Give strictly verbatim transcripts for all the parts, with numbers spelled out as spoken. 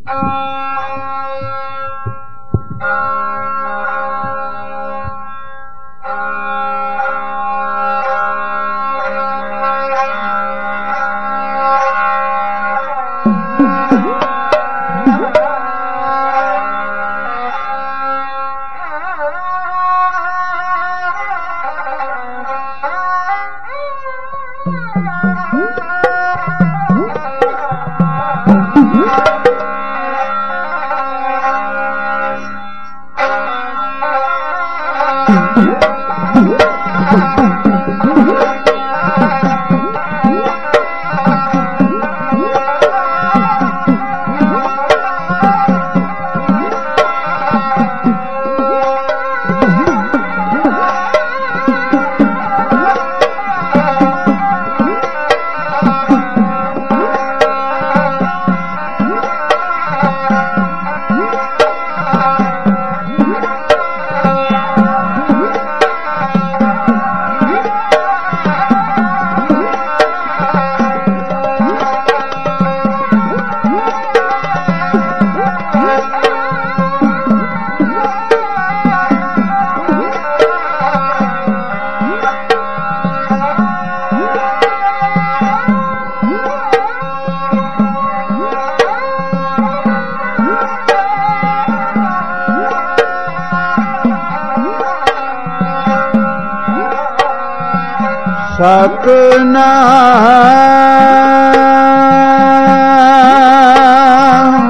सतनाम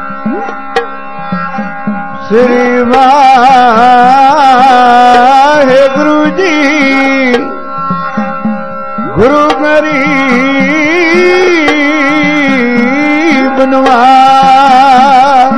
श्री वाहेगुरु जी गुरु गरीब नवाज।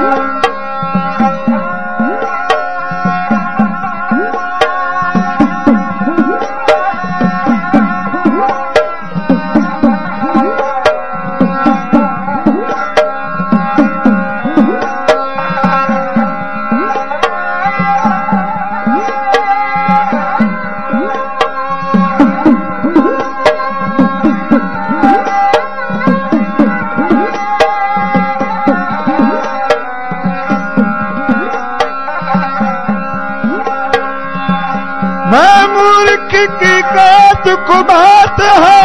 मैं मूर्ख की कात को बात है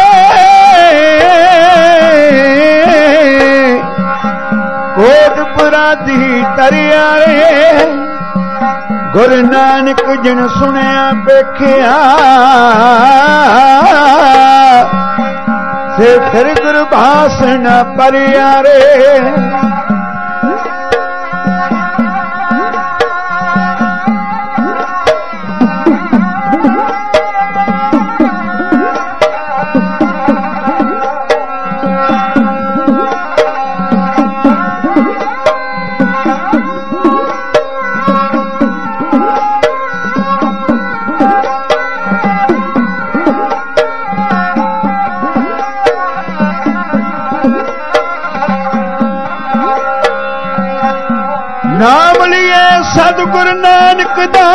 कोटपुरा दी तरियारे गुरु नानक जिन सुनिया देखिया से फिर गुरु भाषण परियारे। नाम लिए सतगुरु नानक दा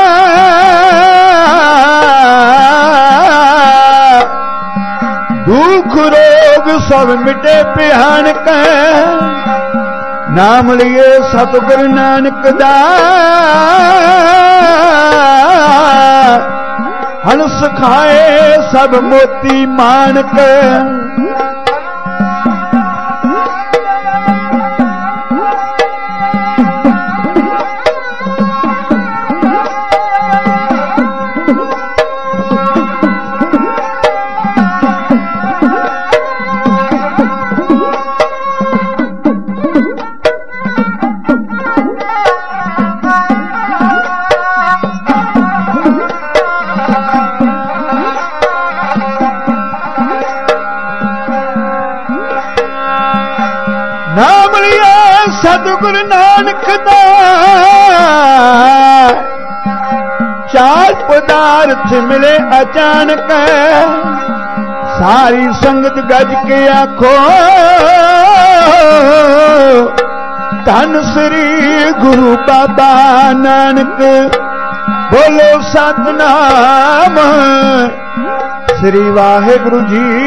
दुख रोग सब मिटे भयानक। नाम लिए सतगुरु नानक दा हंस खाए सब मोती मानक। नाम लिया सतगुरु नानक दा चार पदार्थ मिले अचानक। सारी संगत गज के आखो धन श्री गुरु बाबा नानक। बोलो सतनाम श्री वाहेगुरु जी।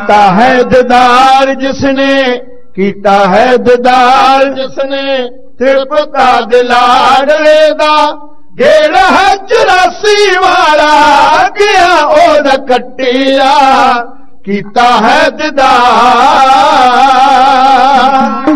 कीता है दीदार जिसने, कीता है दीदार जिसने त्रिपता दिलाड़े दा, गेड़ है चौरासी वाला गया ओद कट्टिया, कीता है दीदार।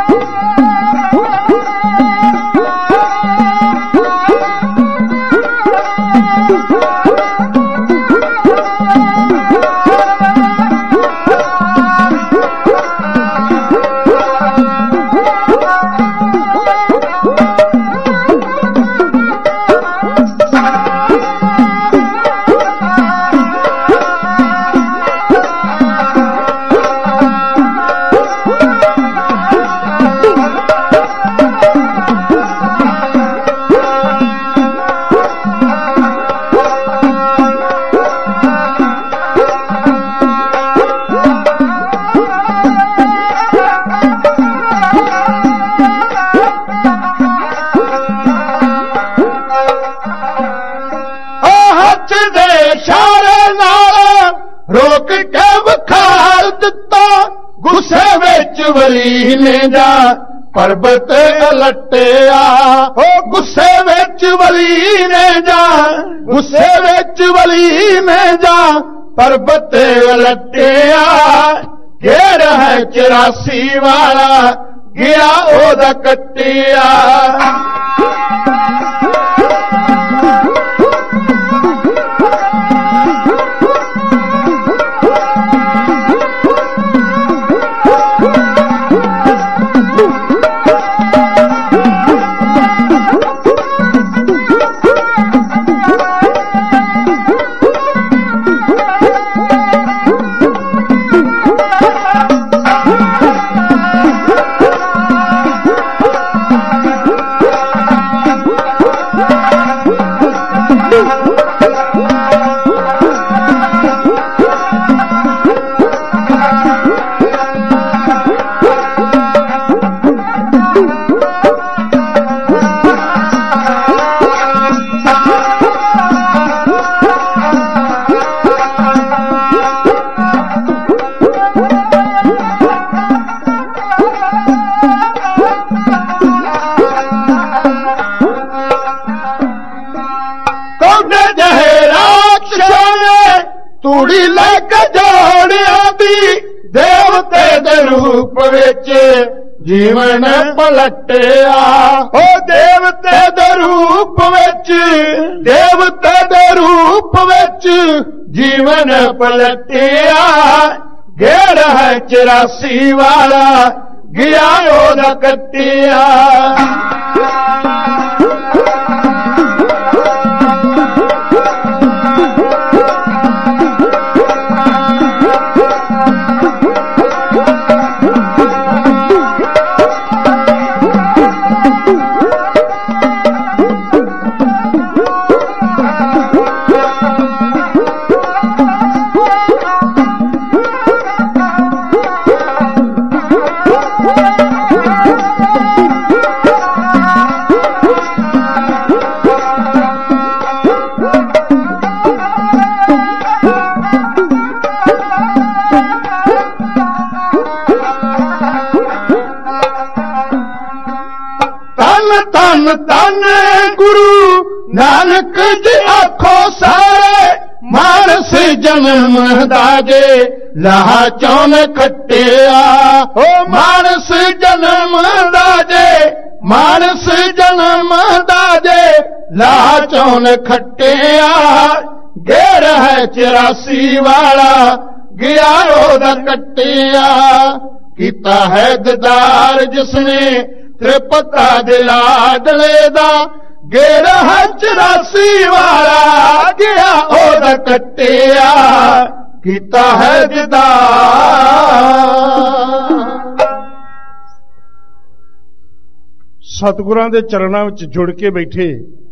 रोक के बखार दिता, गुस्से विच वली ने जा पर्वत लट्टिया, ओ गुस्से विच वली ने जा, गुस्से विच वली ने जा पर्वत लट्टिया, घेर है चौरासी वाला गया ओद कट्टिया। तूड़ी लैके जोड़िया दी देवते दे रूप विच जीवन पलटिया, ओ देवते दे रूप विच, देवते दे रूप विच जीवन पलटिया, घेर है चौरासी वाला गया ओद कट्टिया। तन तन गुरु नानक जी आखो सारे, मानस जन्म दाजे लाह चौन खट्टिया, ओ मानस जन्म दाजे, मानस जन्म दाजे लाह चौन खट्टिया, घेर है चौरासी वाला गया ओद कट्टिया, कीता है दीदार जिसने त्रिपता दिलाड़े दा, घेर है चौरासी वाला गया ओद कट्टिया, कीता है दीदार। सतगुरां दे चरणां विच जुड़ के बैठे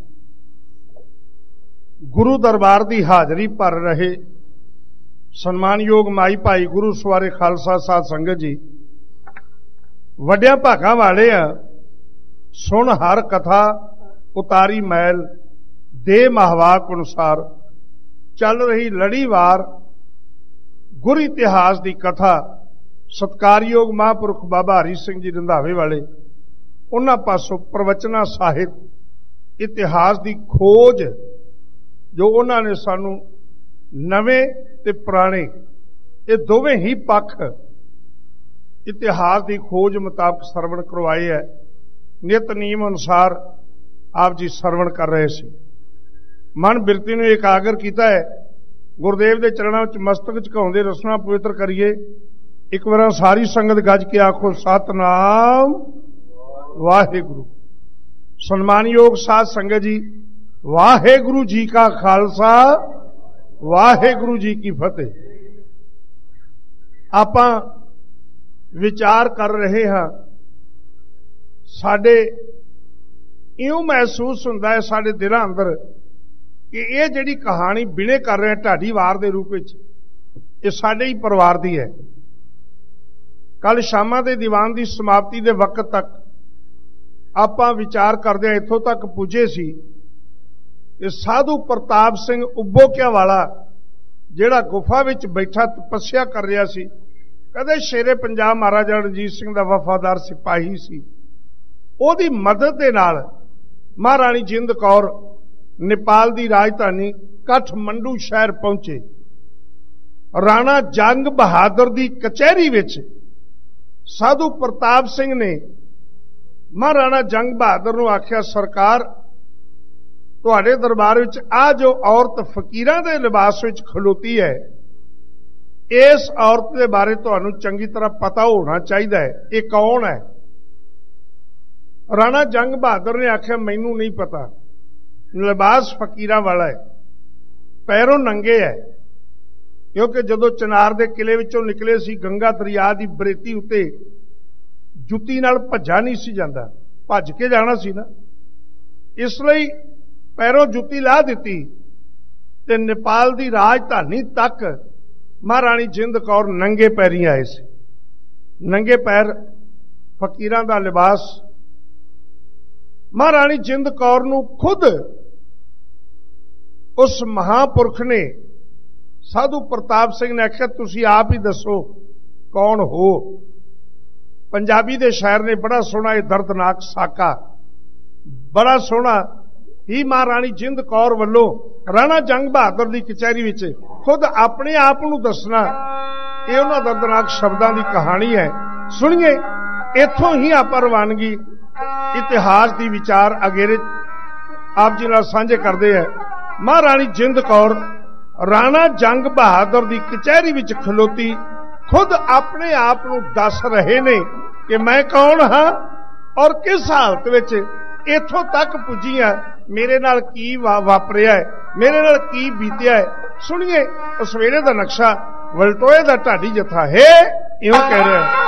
गुरु दरबार की हाजरी भर रहे सन्मानयोग माई भाई गुरु सवारे खालसा साध संगत जी, वड्या भागां वाले आ। सुन हर कथा उतारी मैल दे महवाक अनुसार, चल रही लड़ीवार ਗੁਰ ਇਤਿਹਾਸ ਦੀ ਕਥਾ ਸਤਿਕਾਰਯੋਗ ਮਹਾਂਪੁਰਖ ਬਾਬਾ ਹਰੀ ਸਿੰਘ ਜੀ ਰੰਧਾਵੇ ਵਾਲੇ ਉਹਨਾਂ ਪਾਸੋਂ ਪ੍ਰਵਚਨਾ ਸਾਹਿਤ ਇਤਿਹਾਸ ਦੀ ਖੋਜ ਜੋ ਉਹਨਾਂ ਨੇ ਸਾਨੂੰ ਨਵੇਂ ਤੇ ਪੁਰਾਣੇ ਇਹ ਦੋਵੇਂ ਹੀ ਪੱਖ ਇਤਿਹਾਸ ਦੀ ਖੋਜ ਮੁਤਾਬਕ ਸਰਵਣ ਕਰਵਾਏ ਹੈ। ਨਿਤਨੇਮ ਅਨੁਸਾਰ ਆਪ ਜੀ ਸਰਵਣ ਕਰ ਰਹੇ ਸੀ। ਮਨ ਬਿਰਤੀ ਨੂੰ ਇਕਾਗਰ ਕੀਤਾ ਹੈ। ਗੁਰਦੇਵ ਦੇ ਚਰਨਾਂ ਵਿੱਚ ਮਸਤਕ ਝੁਕਾਉਂਦੇ ਰਸਨਾ ਪਵਿੱਤਰ ਕਰੀਏ। ਇੱਕ ਵਾਰ ਸਾਰੀ ਸੰਗਤ ਗੱਜ ਕੇ ਆਖੋ ਸਤਨਾਮ ਵਾਹਿਗੁਰੂ। ਸਨਮਾਨਯੋਗ ਸਾਧ ਸੰਗਤ ਜੀ, ਵਾਹਿਗੁਰੂ ਜੀ ਕਾ ਖਾਲਸਾ ਵਾਹਿਗੁਰੂ ਜੀ ਕੀ ਫਤਿਹ। ਆਪਾਂ ਵਿਚਾਰ ਕਰ ਰਹੇ ਹਾਂ, ਸਾਡੇ ਇਉਂ ਮਹਿਸੂਸ ਹੁੰਦਾ ਹੈ ਸਾਡੇ ਦਿਲਾਂ ਅੰਦਰ ਕਿ ਇਹ ਜਿਹੜੀ ਕਹਾਣੀ ਬਿਨੇ ਕਰ ਰਹੇ ਢਾਡੀ ਵਾਰ ਦੇ ਰੂਪ ਵਿੱਚ ਇਹ ਸਾਡੇ ਹੀ ਪਰਿਵਾਰ ਦੀ ਹੈ। ਕੱਲ ਸ਼ਾਮਾਂ ਦੇ ਦੀਵਾਨ ਦੀ ਸਮਾਪਤੀ ਦੇ ਵਕਤ ਤੱਕ ਆਪਾਂ ਵਿਚਾਰ ਕਰਦੇ ਇੱਥੋਂ ਤੱਕ ਪੁੱਜੇ ਸੀ ਕਿ ਸਾਧੂ ਪ੍ਰਤਾਪ ਸਿੰਘ ਉਬੋਕਿਆ ਵਾਲਾ ਜਿਹੜਾ ਗੁਫਾ ਵਿੱਚ ਬੈਠਾ ਤਪੱਸਿਆ ਕਰ ਰਿਹਾ ਸੀ, ਕਦੇ ਸ਼ੇਰੇ ਪੰਜਾਬ ਮਹਾਰਾਜਾ ਰਣਜੀਤ ਸਿੰਘ ਦਾ ਵਫਾਦਾਰ ਸਿਪਾਹੀ ਸੀ। ਉਹਦੀ ਮਦਦ ਦੇ ਨਾਲ ਮਹਾਰਾਣੀ ਜਿੰਦ ਕੌਰ ਨੇਪਾਲ ਦੀ ਰਾਜਧਾਨੀ ਕਾਠਮੰਡੂ ਸ਼ਹਿਰ ਪਹੁੰਚੇ। ਰਾਣਾ ਜੰਗ ਬਹਾਦਰ ਦੀ ਕਚਹਿਰੀ ਵਿੱਚ ਸਾਧੂ ਪ੍ਰਤਾਪ ਸਿੰਘ ਨੇ ਮਹਾਰਾਣਾ ਜੰਗ ਬਹਾਦਰ ਨੂੰ ਆਖਿਆ, ਸਰਕਾਰ ਤੁਹਾਡੇ ਦਰਬਾਰ ਵਿੱਚ ਆ ਜੋ ਔਰਤ ਫਕੀਰਾਂ ਦੇ ਲਿਬਾਸ ਵਿੱਚ ਖਲੋਤੀ ਹੈ, ਇਸ ਔਰਤ ਦੇ ਬਾਰੇ ਤੁਹਾਨੂੰ ਚੰਗੀ ਤਰ੍ਹਾਂ ਪਤਾ ਹੋਣਾ ਚਾਹੀਦਾ ਹੈ। ਇਹ ਕੌਣ ਹੈ? ਰਾਣਾ ਜੰਗ ਬਹਾਦਰ ਨੇ ਆਖਿਆ, ਮੈਨੂੰ ਨਹੀਂ ਪਤਾ। ਲਿਬਾਸ ਫਕੀਰਾਂ ਵਾਲਾ ਹੈ, ਪੈਰੋਂ ਨੰਗੇ ਹੈ, ਕਿਉਂਕਿ ਜਦੋਂ ਚਨਾਰ ਦੇ ਕਿਲੇ ਵਿੱਚੋਂ ਨਿਕਲੇ ਸੀ ਗੰਗਾ ਦਰਿਆ ਦੀ ਬਰੇਤੀ ਉੱਤੇ ਜੁੱਤੀ ਨਾਲ ਭੱਜਾ ਨਹੀਂ ਸੀ ਜਾਂਦਾ, ਭੱਜ ਕੇ ਜਾਣਾ ਸੀ ਨਾ, ਇਸ ਲਈ ਪੈਰੋਂ ਜੁੱਤੀ ਲਾ ਦਿੱਤੀ ਤੇ ਨੇਪਾਲ ਦੀ ਰਾਜਧਾਨੀ ਤੱਕ ਮਹਾਰਾਣੀ ਜਿੰਦ ਕੌਰ ਨੰਗੇ ਪੈਰੀਂ ਆਏ ਸੀ। ਨੰਗੇ ਪੈਰ, ਫਕੀਰਾਂ ਦਾ ਲਿਬਾਸ। ਮਹਾਰਾਣੀ ਜਿੰਦ ਕੌਰ ਨੂੰ ਖੁਦ ਉਸ ਮਹਾਂਪੁਰਖ ਨੇ ਸਾਧੂ ਪ੍ਰਤਾਪ ਸਿੰਘ ਨੇ ਆਖਿਆ, ਤੁਸੀਂ ਆਪ ਹੀ ਦੱਸੋ ਕੌਣ ਹੋ। ਪੰਜਾਬੀ ਦੇ ਸ਼ਾਇਰ ਨੇ ਬੜਾ ਸੋਹਣਾ ਇਹ ਦਰਦਨਾਕ ਸਾਕਾ ਬੜਾ ਸੋਹਣਾ ਹੀ ਮਹਾਰਾਣੀ ਜਿੰਦ ਕੌਰ ਵੱਲੋਂ ਰਾਣਾ ਜੰਗ ਬਹਾਦਰ ਦੀ ਕਚਹਿਰੀ ਵਿੱਚ ਖੁਦ ਆਪਣੇ ਆਪ ਨੂੰ ਦੱਸਣਾ, ਇਹ ਉਹਨਾਂ ਦਰਦਨਾਕ ਸ਼ਬਦਾਂ ਦੀ ਕਹਾਣੀ ਹੈ। ਸੁਣੀਏ, ਇੱਥੋਂ ਹੀ ਆਪਾਂ ਰਵਾਨਗੀ ਇਤਿਹਾਸ ਦੀ ਵਿਚਾਰ ਅਗੇਰੇ ਆਪ ਜੀ ਨਾਲ ਸਾਂਝੇ ਕਰਦੇ ਹੈ। ਮਹਾਰਾਣੀ ਜਿੰਦ ਕੌਰ ਰਾਣਾ ਜੰਗ ਬਹਾਦਰ ਦੀ ਕਚਹਿਰੀ ਵਿੱਚ ਖਲੋਤੀ ਖੁਦ ਆਪਣੇ ਆਪ ਨੂੰ ਦੱਸ ਰਹੇ ਨੇ ਕਿ ਮੈਂ ਕੌਣ ਹਾਂ ਔਰ ਕਿਸ ਹਾਲਤ ਵਿੱਚ ਇੱਥੋਂ ਤੱਕ ਪੁੱਜੀ ਹਾਂ, ਮੇਰੇ ਨਾਲ ਕੀ ਵਾਪਰਿਆ ਹੈ, ਮੇਰੇ ਨਾਲ ਕੀ ਬੀਤਿਆ ਹੈ। ਸੁਣੀਏ, ਉਸ ਵੇਲੇ ਦਾ ਨਕਸ਼ਾ ਵਲਟੋਏ ਦਾ ਢਾਡੀ ਜਥਾ ਹੈ ਇਉਂ ਕਹਿ ਰਿਹਾ,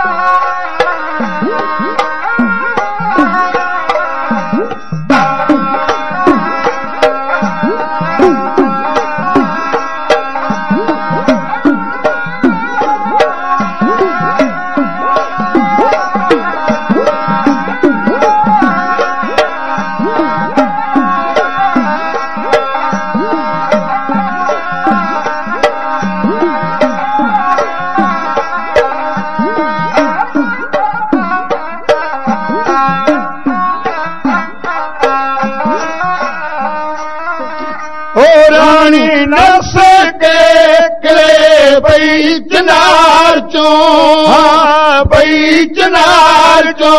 नस के किले बई चनार चो, हाँ बई चनार चो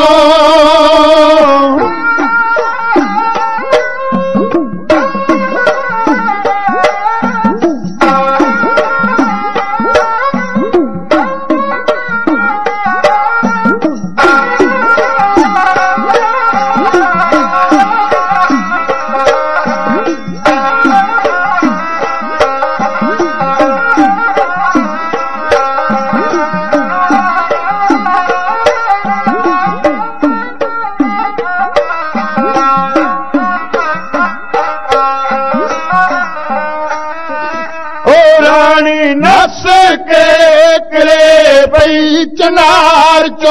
नस के किले बई चनार चो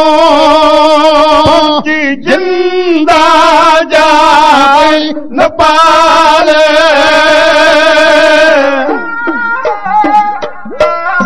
जिंदा जाए नेपाल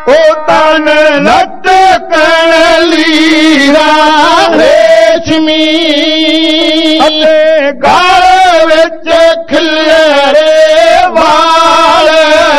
ਉਹ ਤਨ ਲਟਕਣ ਲੀਰਾ ਰੇਸ਼ਮੀ ਅਤੇ ਗਲ ਵਿੱਚ ਖਿਲਰੇ ਵਾਲ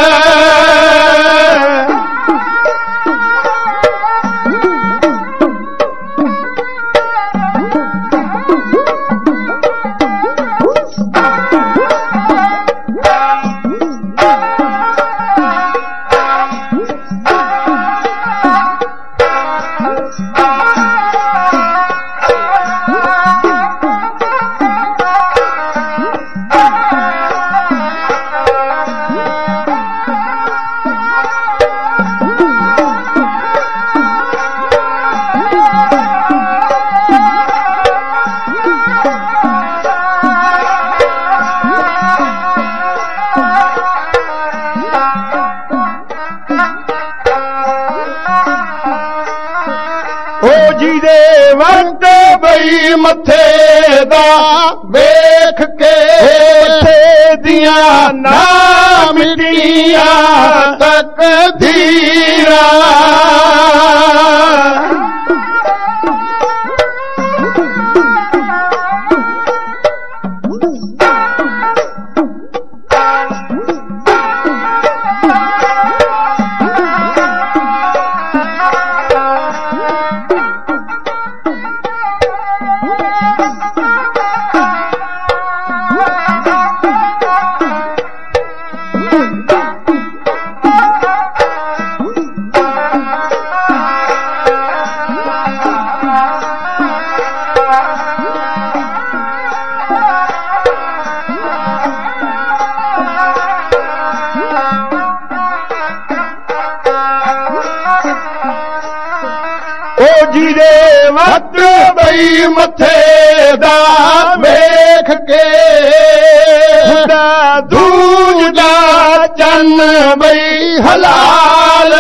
ਵਕਤ ਬਈ ਮੱਥੇ ਦਾ ਵੇਖ ਕੇ ਮੱਥੇ ਦੀਆਂ ਨਾ ਮਿਟੀਆਂ ਤਕਦੀਰਾਂ ਜਿਹਦੇ ਵਕਤ ਬਈ ਮੱਥੇ ਦਾ ਵੇਖ ਕੇ ਦਾ ਦੂਜਾ ਚੰਨ ਬਈ ਹਲਾਲ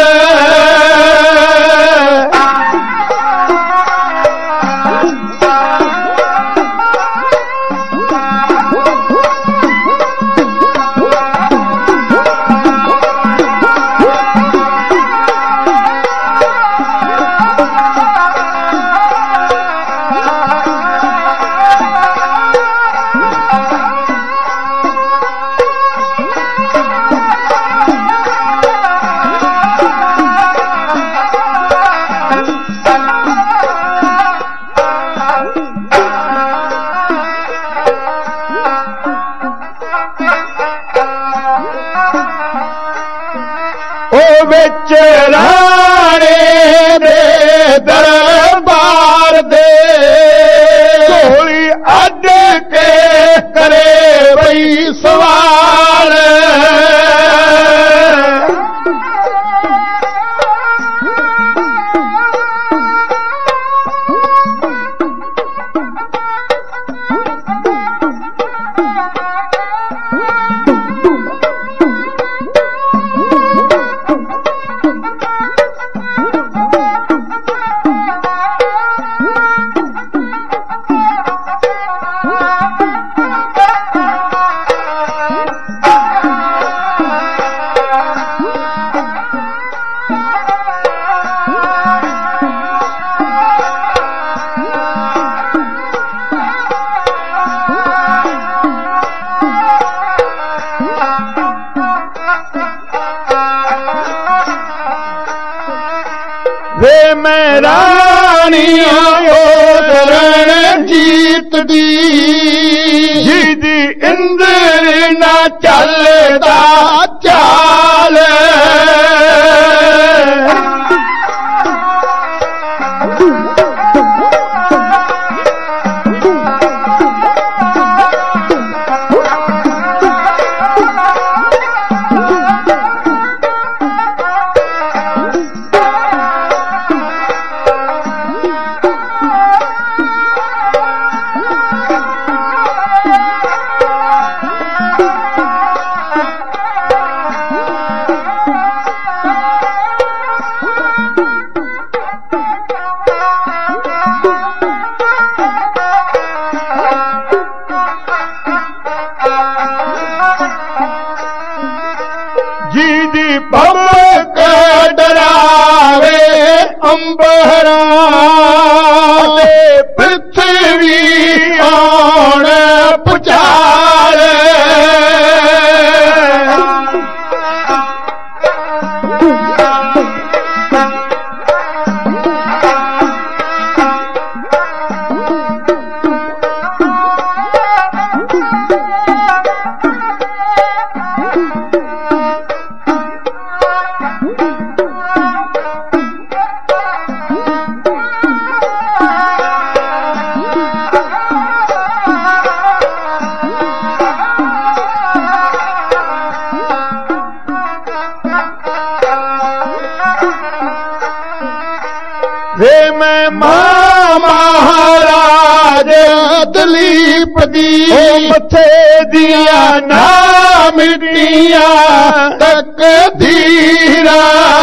ਉਹ ਵਿੱਚ ਰਾਣੇ ਦੇ ਦਰਬਾਰ ਦੇ ਢੋਲੀ ਅੱਡ ਕੇ ਕਰੇ ਬਈ ਸਵਾਲ ਵੇ ਮੈਂ ਰਾਣੀਆਂ ਉਹ ਜੀਤ ਦੀ ਜਿਹਦੀ ਇੰਦਰ ਨਾ ਚੱਲਦਾ ਚਾਲ ਵੇ ਮੈਂ ਮਾਂ ਮਹਾਰਾਜ ਦਲੀਪ ਦੀ ਮੱਥੇ ਦੀਆਂ ਨਾ ਮਿੱਟੀਆਂ ਤਕਦੀਰਾਂ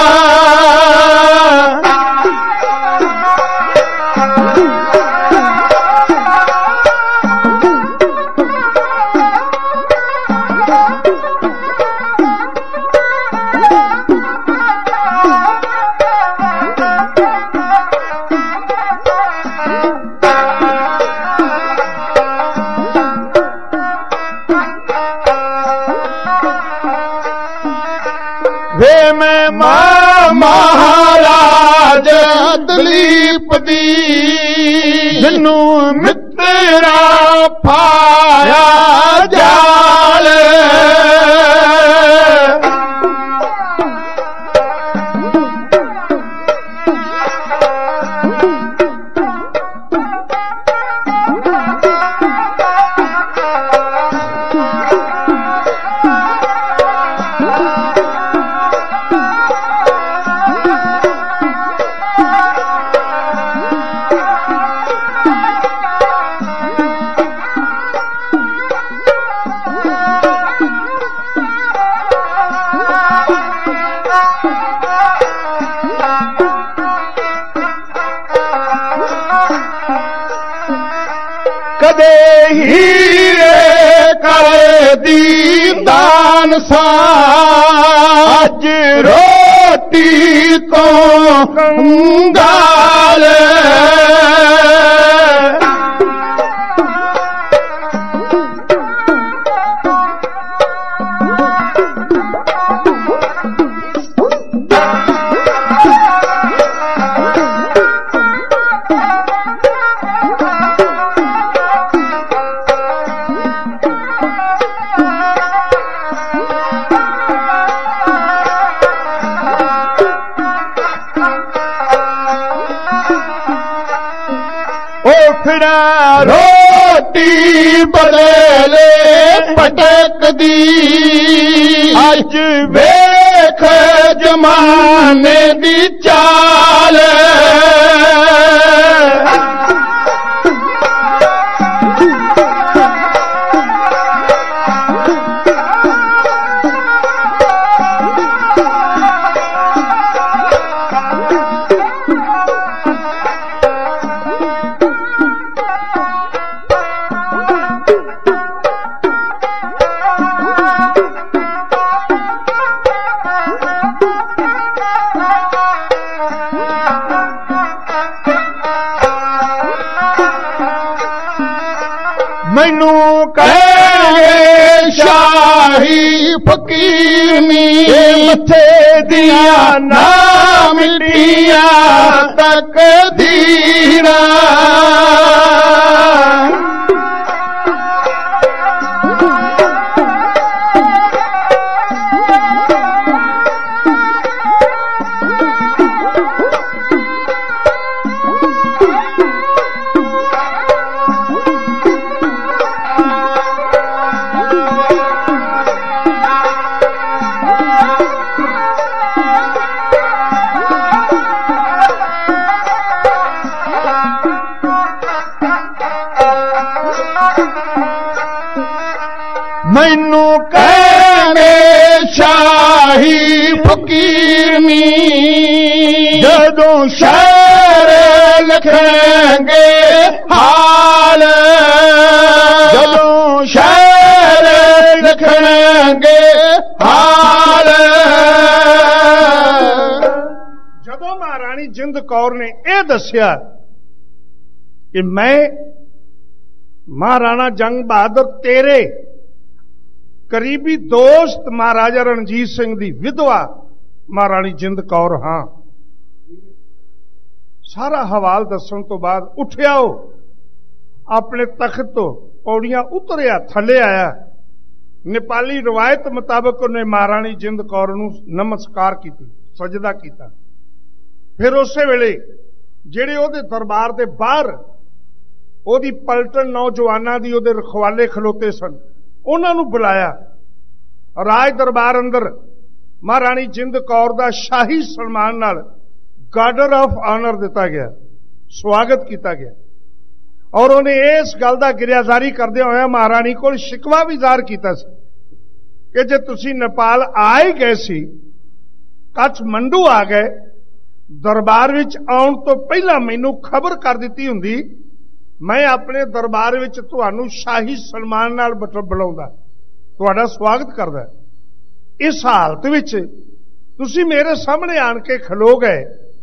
ਵੇ ਮੈਂ ਮਾਂ ਮਹਾਰਾਜ ਦਲੀਪ ਦੀ ਜਿਹਨੂੰ ਮਿੱਤਰਾ ਪਾਇਆ ਜਾਲ ਕਦੇ ਹੀਰੇ ਕਰ ਦੀਦਾਨ ਸਾਂ ਅੱਜ ਰੋਟੀ ਤੋਂ ਕੰਗਾਲ ਉਠਣਾ ਰੋਟੀ ਬਦਲੇ ਪਟਕਦੀ ਅੱਜ ਵੇਖ ਜਮਾਨੇ ਦੀ ਚਾਲ ਮੈਨੂੰ ਕਹੇ ਸ਼ਾਹੀ ਫਕੀਰਨੀ ਮੱਥੇ ਦੀਆਂ ਨਾ ਮਿੱਟੀਆਂ ਤਕਦੀਰਾਂ ਮੈਨੂੰ ਕਹਿੰਦੇ ਸ਼ਾਹੀ ਫਕੀਰਨੀ ਜਦੋਂ ਸ਼ਾਇਰ ਲਿਖਣਗੇ ਹਾਲ ਜਦੋਂ ਸ਼ਾਇਰ ਲਿਖਣਗੇ ਹਾਲ ਜਦੋਂ ਮਹਾਰਾਣੀ ਜਿੰਦ ਕੌਰ ਨੇ ਇਹ ਦੱਸਿਆ ਕਿ ਮੈਂ ਮਹਾਰਾਣਾ ਜੰਗ ਬਹਾਦਰ ਤੇਰੇ ਕਰੀਬੀ ਦੋਸਤ ਮਹਾਰਾਜਾ ਰਣਜੀਤ ਸਿੰਘ ਦੀ ਵਿਧਵਾ ਮਹਾਰਾਣੀ ਜਿੰਦ ਕੌਰ ਹਾਂ, ਸਾਰਾ ਹਵਾਲ ਦੱਸਣ ਤੋਂ ਬਾਅਦ ਉੱਠਿਆ ਉਹ ਆਪਣੇ ਤਖਤ ਤੋਂ ਪੌੜੀਆਂ ਉਤਰਿਆ ਥੱਲੇ ਆਇਆ। ਨੇਪਾਲੀ ਰਵਾਇਤ ਮੁਤਾਬਕ ਉਹਨੇ ਮਹਾਰਾਣੀ ਜਿੰਦ ਕੌਰ ਨੂੰ ਨਮਸਕਾਰ ਕੀਤੀ, ਸਜਦਾ ਕੀਤਾ। ਫਿਰ ਉਸੇ ਵੇਲੇ ਜਿਹੜੇ ਉਹਦੇ ਦਰਬਾਰ ਦੇ ਬਾਹਰ ਉਹਦੀ ਪਲਟਨ ਨੌਜਵਾਨਾਂ ਦੀ ਉਹਦੇ ਰਖਵਾਲੇ ਖਲੋਤੇ ਸਨ, ਉਹਨਾਂ ਨੂੰ ਬੁਲਾਇਆ। ਰਾਜ ਦਰਬਾਰ ਅੰਦਰ ਮਹਾਰਾਣੀ ਜਿੰਦ ਕੌਰ ਦਾ ਸ਼ਾਹੀ ਸਨਮਾਨ ਨਾਲ गार्डर ऑफ ऑनर दिता गया, स्वागत किया गया। और उन्हें इस गल का गिरियाजारी करदे होया महाराणी को शिकवा भी ਜ਼ਾਹਰ किया कि जे तुसी नेपाल आ ही गए सी, काठमंडू आ गए, दरबार विच आउण तो पहला मैनू खबर कर दी हुंदी, मैं अपने दरबार विच तुहानू शाही सन्मान नाल बुलाउंदा, तुहाडा स्वागत करदा। इस हालत विच तुसी मेरे सामने आण के खलो गए,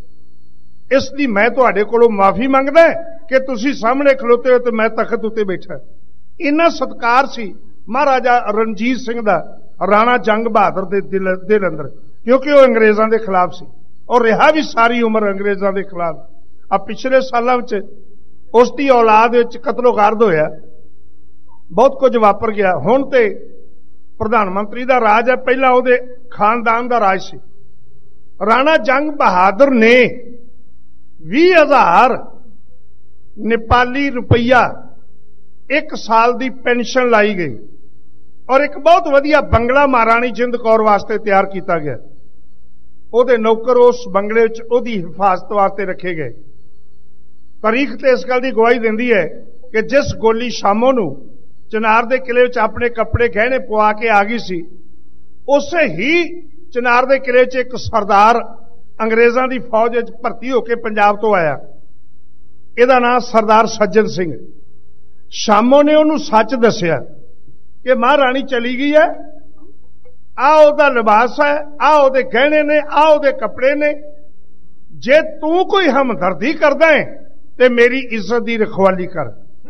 इसलिए मैं तुहाडे कोलों माफी मंगदा कि तुसी सामने खलोते हो तो मैं तखत उत्ते बैठा। इन्ना सत्कार सी महाराजा रणजीत सिंह दा राणा जंग बहादुर दे दिल दिल अंदर, क्योंकि वह अंग्रेजों के खिलाफ सी और रहा भी सारी उम्र अंग्रेजों के खिलाफ। अब पिछले सालों में उसकी औलाद कतलो गार्द होया, बहुत कुछ वापर गया। हुण ते प्रधानमंत्री का राज है, पहला उहदे खानदान का राज सी। राणा जंग बहादुर ने भी हजार नेपाली रुपया एक साल की पेंशन लाई गई और एक बहुत वधिया बंगला महाराणी जिंद कौर वास्ते तैयार किया गया। उहदे नौकर उस बंगले च उहदी हिफाजत वास्ते रखे गए। तारीख ते इस गल की गवाही देंदी है कि जिस गोली शामों नूं चिनार दे किले च अपने कपड़े गहने पवा के आ गई सी, उसे ही चिनार दे किले च एक सरदार अंग्रेजों की फौज भर्ती होकर पंजाब तो आया। इहदा नाम सरदार सज्जन सिंह। शामों ने उन्होंने सच दसिया कि महाराणी चली गई है, आ ओहदा लिबास है, आ ओहदे गहने ने, आ ओहदे कपड़े ने, जे तू कोई हमदर्दी करदा है ते मेरी इज्जत की रखवाली कर।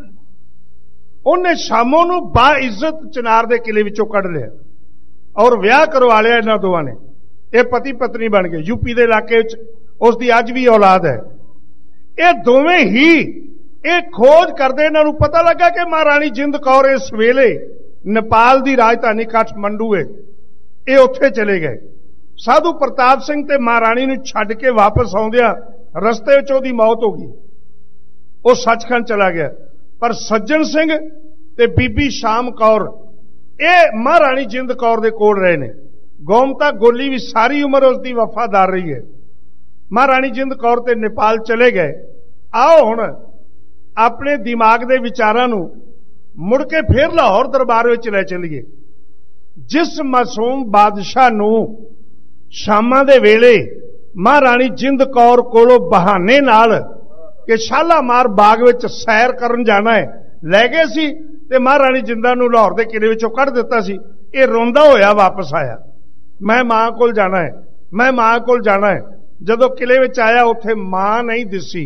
उन्हें शामों नूं बाइज्जत चिनार दे किले विचों कढ लिया और विआह करवा लिया। इन्हां दोवां ने ये पति पत्नी बन गए। यूपी के इलाके उसकी अज भी औलाद है। ये दोवें ही ये खोज करते, इन्हों पता लगा कि महाराणी जिंद कौर इस वेले नेपाल की राजधानी काठमंडू है, ये उत्थे चले गए। साधु प्रताप सिंह ते महाराणी नूं छड्ड के वापस आउंदियां रस्ते विच उहदी मौत हो गई, वो सचखंड चला गया। पर सज्जन सिंह ते बीबी शाम कौर ये महाराणी जिंद कौर दे कोल रहे ने। गोमता गोली भी सारी उम्र उसकी वफादार रही है। महाराणी जिंद कौर ते नेपाल चले गए। आओ हुण अपने दिमाग के विचारों नूं मुड़ के फिर लाहौर दरबार विच लै चलीए। जिस मासूम बादशाह नूं शामां दे वेले महाराणी जिंद कौर कोलों बहाने नाल कि शालामार बाग विच सैर करन जाना है लै गए सी ते महाराणी जिंदा नूं लाहौर दे किले विचों कढ दिता सी। ये रोंदा होया वापस आया, मैं मां कोल जाना है, मैं मां कोल जाना है। जदों किले विच आया उत्थे मां नहीं दिसी।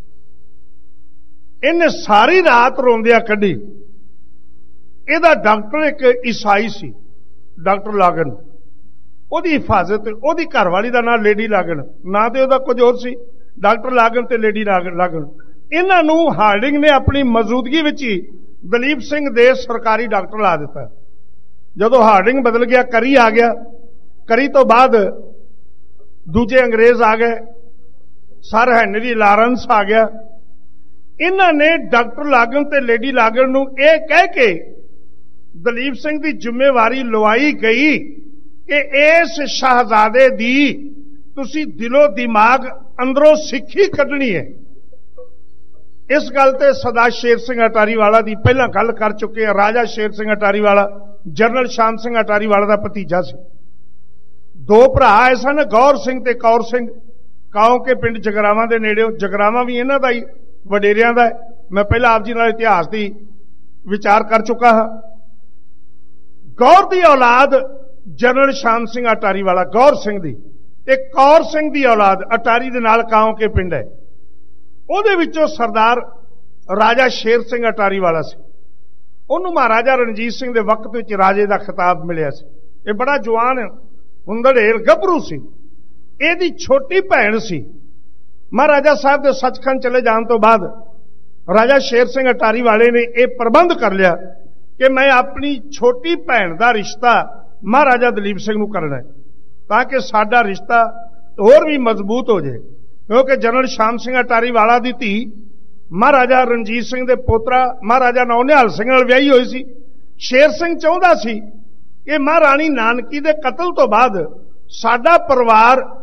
इन्हें सारी रात रोंदिया कढ़ी। इहदा डॉक्टर एक ईसाई सी, डॉक्टर लागन, उहदी हिफाजत, उहदी घरवाली का नाम लेडी लागन, ना तो उहदा कुछ होर सी। डॉक्टर लागन ते लेडी लागन, इन्हां नूं हार्डिंग ने अपनी मौजूदगी विच ही दलीप सिंह दे सरकारी डॉक्टर ला दिता। जदों हार्डिंग बदल गया, करी आ गया, करी तो बाद दूजे अंग्रेज आ गए, सर हैनरी लॉरेंस आ गया। इन्हां ने डॉक्टर लागन ते लेडी लागन नूं यह कह के दलीप सिंह की जिम्मेवारी लवाई गई कि इस शहजादे दी तुसी दिलो दिमाग अंदरों सिक्खी कढ़नी है। इस गल ते सरदार शेर सिंह अटारी वाला की पहला गल कर चुके हैं। राजा शेर सिंह अटारी वाला जनरल श्याम सिंह अटारी वाला का भतीजा से। दो भरा आए सन, गौर सिंह ते कौर सिंह, काओ के पिंड जगरावां दे नेड़े। जगरावां भी इन्हां दा ही वडेरियां दा है। मैं पहला आप जी नाल इतिहास की विचार कर चुका हाँ। गौर की औलाद जनरल श्याम सिंह अटारी वाला गौर सिंह दी, ते कौर सिंह की औलाद अटारी दे नाल काओ के पिंड है। उहदे विचों सरदार राजा शेर सिंह अटारी वाला सी। उन्होंने महाराजा रणजीत सिंह के वक्त में राजे का खिताब मिलिया सी। ये बड़ा जवान हुंदड़ेर गभरू सी। इहदी छोटी भैन सी। महाराजा साहब के सचखंड चले जाने तो बाद राजा शेर सिंह अटारी वाले ने यह प्रबंध कर लिया कि मैं अपनी छोटी भैन का रिश्ता महाराजा दलीप सिंह नूं करना है, ताकि साडा रिश्ता होर भी मजबूत हो जाए। क्योंकि जनरल श्याम सिंह अटारी वाला दी धी महाराजा रणजीत सिंह के पोतरा महाराजा नौनिहाल सिंह नाल विआही होई सी। शेर सिंह चाहुंदा सी कि महाराणी नानकी दे कतल तो बाद साडा परिवार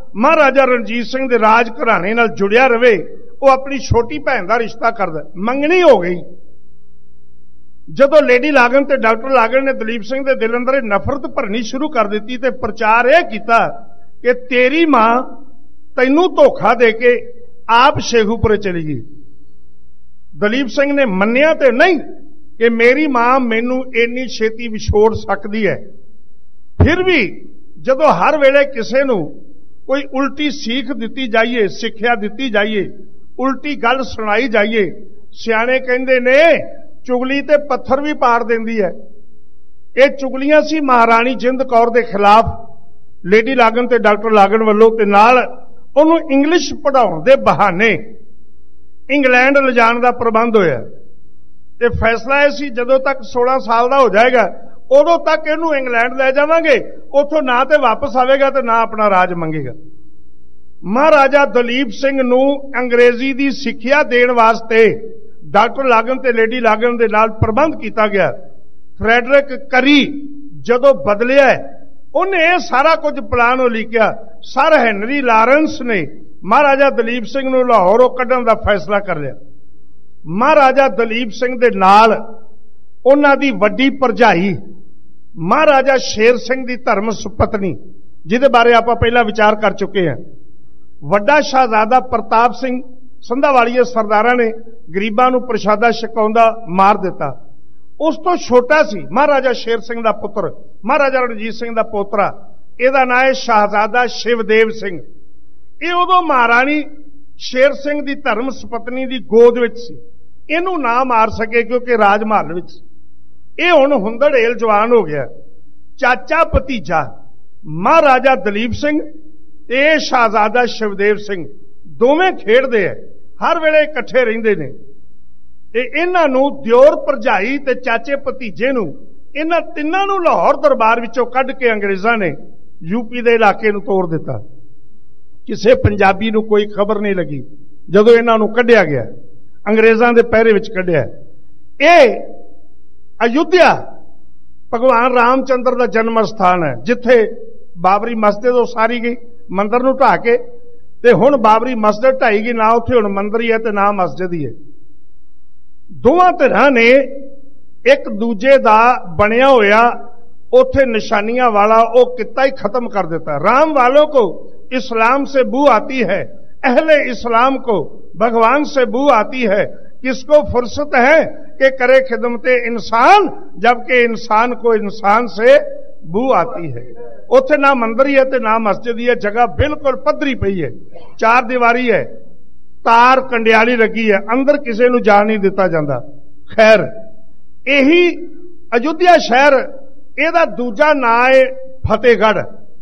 महाराजा रणजीत सिंह दे राज घराने नाल जुड़िया रहे, वो अपनी छोटी भैन का रिश्ता करदा। मंगनी हो गई। जदों लेडी लागन ते डॉक्टर लागन ने दलीप सिंह दे दिल अंदर नफरत भरनी शुरू कर दी ते प्रचार यह किया कि तेरी मां तैनू धोखा दे के आप शेखूपुरे चली गई। दलीप सिंह ने मन्निया ते नहीं कि मेरी मां मैनू इन्नी छेती विछोड़ सकती है। फिर भी जदों हर वेले किसी नू कोई उल्टी सीख दी जाइए, सिक्ख्या दी जाइए, उल्टी गल सुनाई जाइए, सियाणे कहंदे ने चुगली ते पत्थर भी पाड़ देंदी है। ये चुगलियां सी महाराणी जिंद कौर के खिलाफ लेडी लागन ते डॉक्टर लागन वालों ते नाल उन्होंने इंग्लिश पढ़ाउण दे बहाने इंग्लैंड ले जाण दा प्रबंध होया। ते फैसला यह सी जदों तक सोलह साल का हो जाएगा उदों तक इहनूं इंग्लैंड लै जावांगे, उत्थों ना तो वापस आवेगा ते ना अपना राज मंगेगा। महाराजा दलीप सिंह नूं अंग्रेजी की सिक्ख्या देण वास्ते डॉक्टर लागन ते लेडी लागन दे नाल प्रबंध किया गया। फ्रैडरिक करी जदों बदलिया उन्हें यह सारा कुछ प्लान उलीकिया। सर हैनरी लॉरेंस ने महाराजा दलीप सिंह नूं लाहौरों कढ़ण का फैसला कर लिया। महाराजा दलीप सिंह दे नाल उन्हां दी वड्डी भरजाई महाराजा शेर सिंह की धर्म सुपत्नी, जिहदे बारे आपां पहला विचार कर चुके हैं, वड्डा शहजादा प्रताप सिंह संधावालीए सरदारां ने गरीबां नूं प्रशादा छकाउंदा मार दिता। उस तो छोटा सी महाराजा शेर सिंह का पुत्र महाराजा रणजीत सिंह का पोतरा, इहदा नाम है शहजादा शिवदेव सिंह। ये उदों महाराणी शेर सिंह की धर्म सुपत्नी की गोद विच सी। इहनूं ना मार सके क्योंकि राज महल विच ये हुण हुंदड़ेल जवान हो गया। चाचा भतीजा महाराजा दलीप सिंह ते शहजादा शिवदेव सिंह दोवें खेडदे है, हर वेले इकट्ठे रहिंदे ने। ते इन्हां नूं दिओर भरजाई ते चाचे भतीजे नूं इन्हां तिन्नां नूं लाहौर दरबार विचों कढ के अंग्रेज़ां ने यूपी दे इलाके नूं तोड़ दिता। किसी पंजाबी नूं कोई खबर नहीं लगी जदों इन्हां नूं कढिया गया, अंग्रेज़ां दे पहरे विच कढिया। ये अयोध्या भगवान रामचंद्र का जन्म स्थान है, जिथे बाबरी मस्जिद उसारी गई मंदिर नूं ढा के, ते हुण बाबरी मस्जिद ढाई गई, ना उत्थे हुण मंदिर ही है ते ना मस्जिद ही है। दोवां धिरां ने एक दूजे दा बनिया होया उत्थे निशानियां वाला वो किता ही खत्म कर देता। राम वालों को इस्लाम से बू आती है, अहले इस्लाम को भगवान से बू आती है। किसको फुर्सत है कि करे खिदमते इंसान, जबकि इंसान को इंसान से बू आती है। उत्थे ना मंदिर ही है ते ना मस्जिद ही है, जगह बिल्कुल पद्धरी पई है, चार दीवारी है, तार कंडियाली लगी है, अंदर किसी नूं जाण नहीं दिता जाता। खैर यही अयोध्या शहर, इहदा दूजा नाम है फतेहगढ़।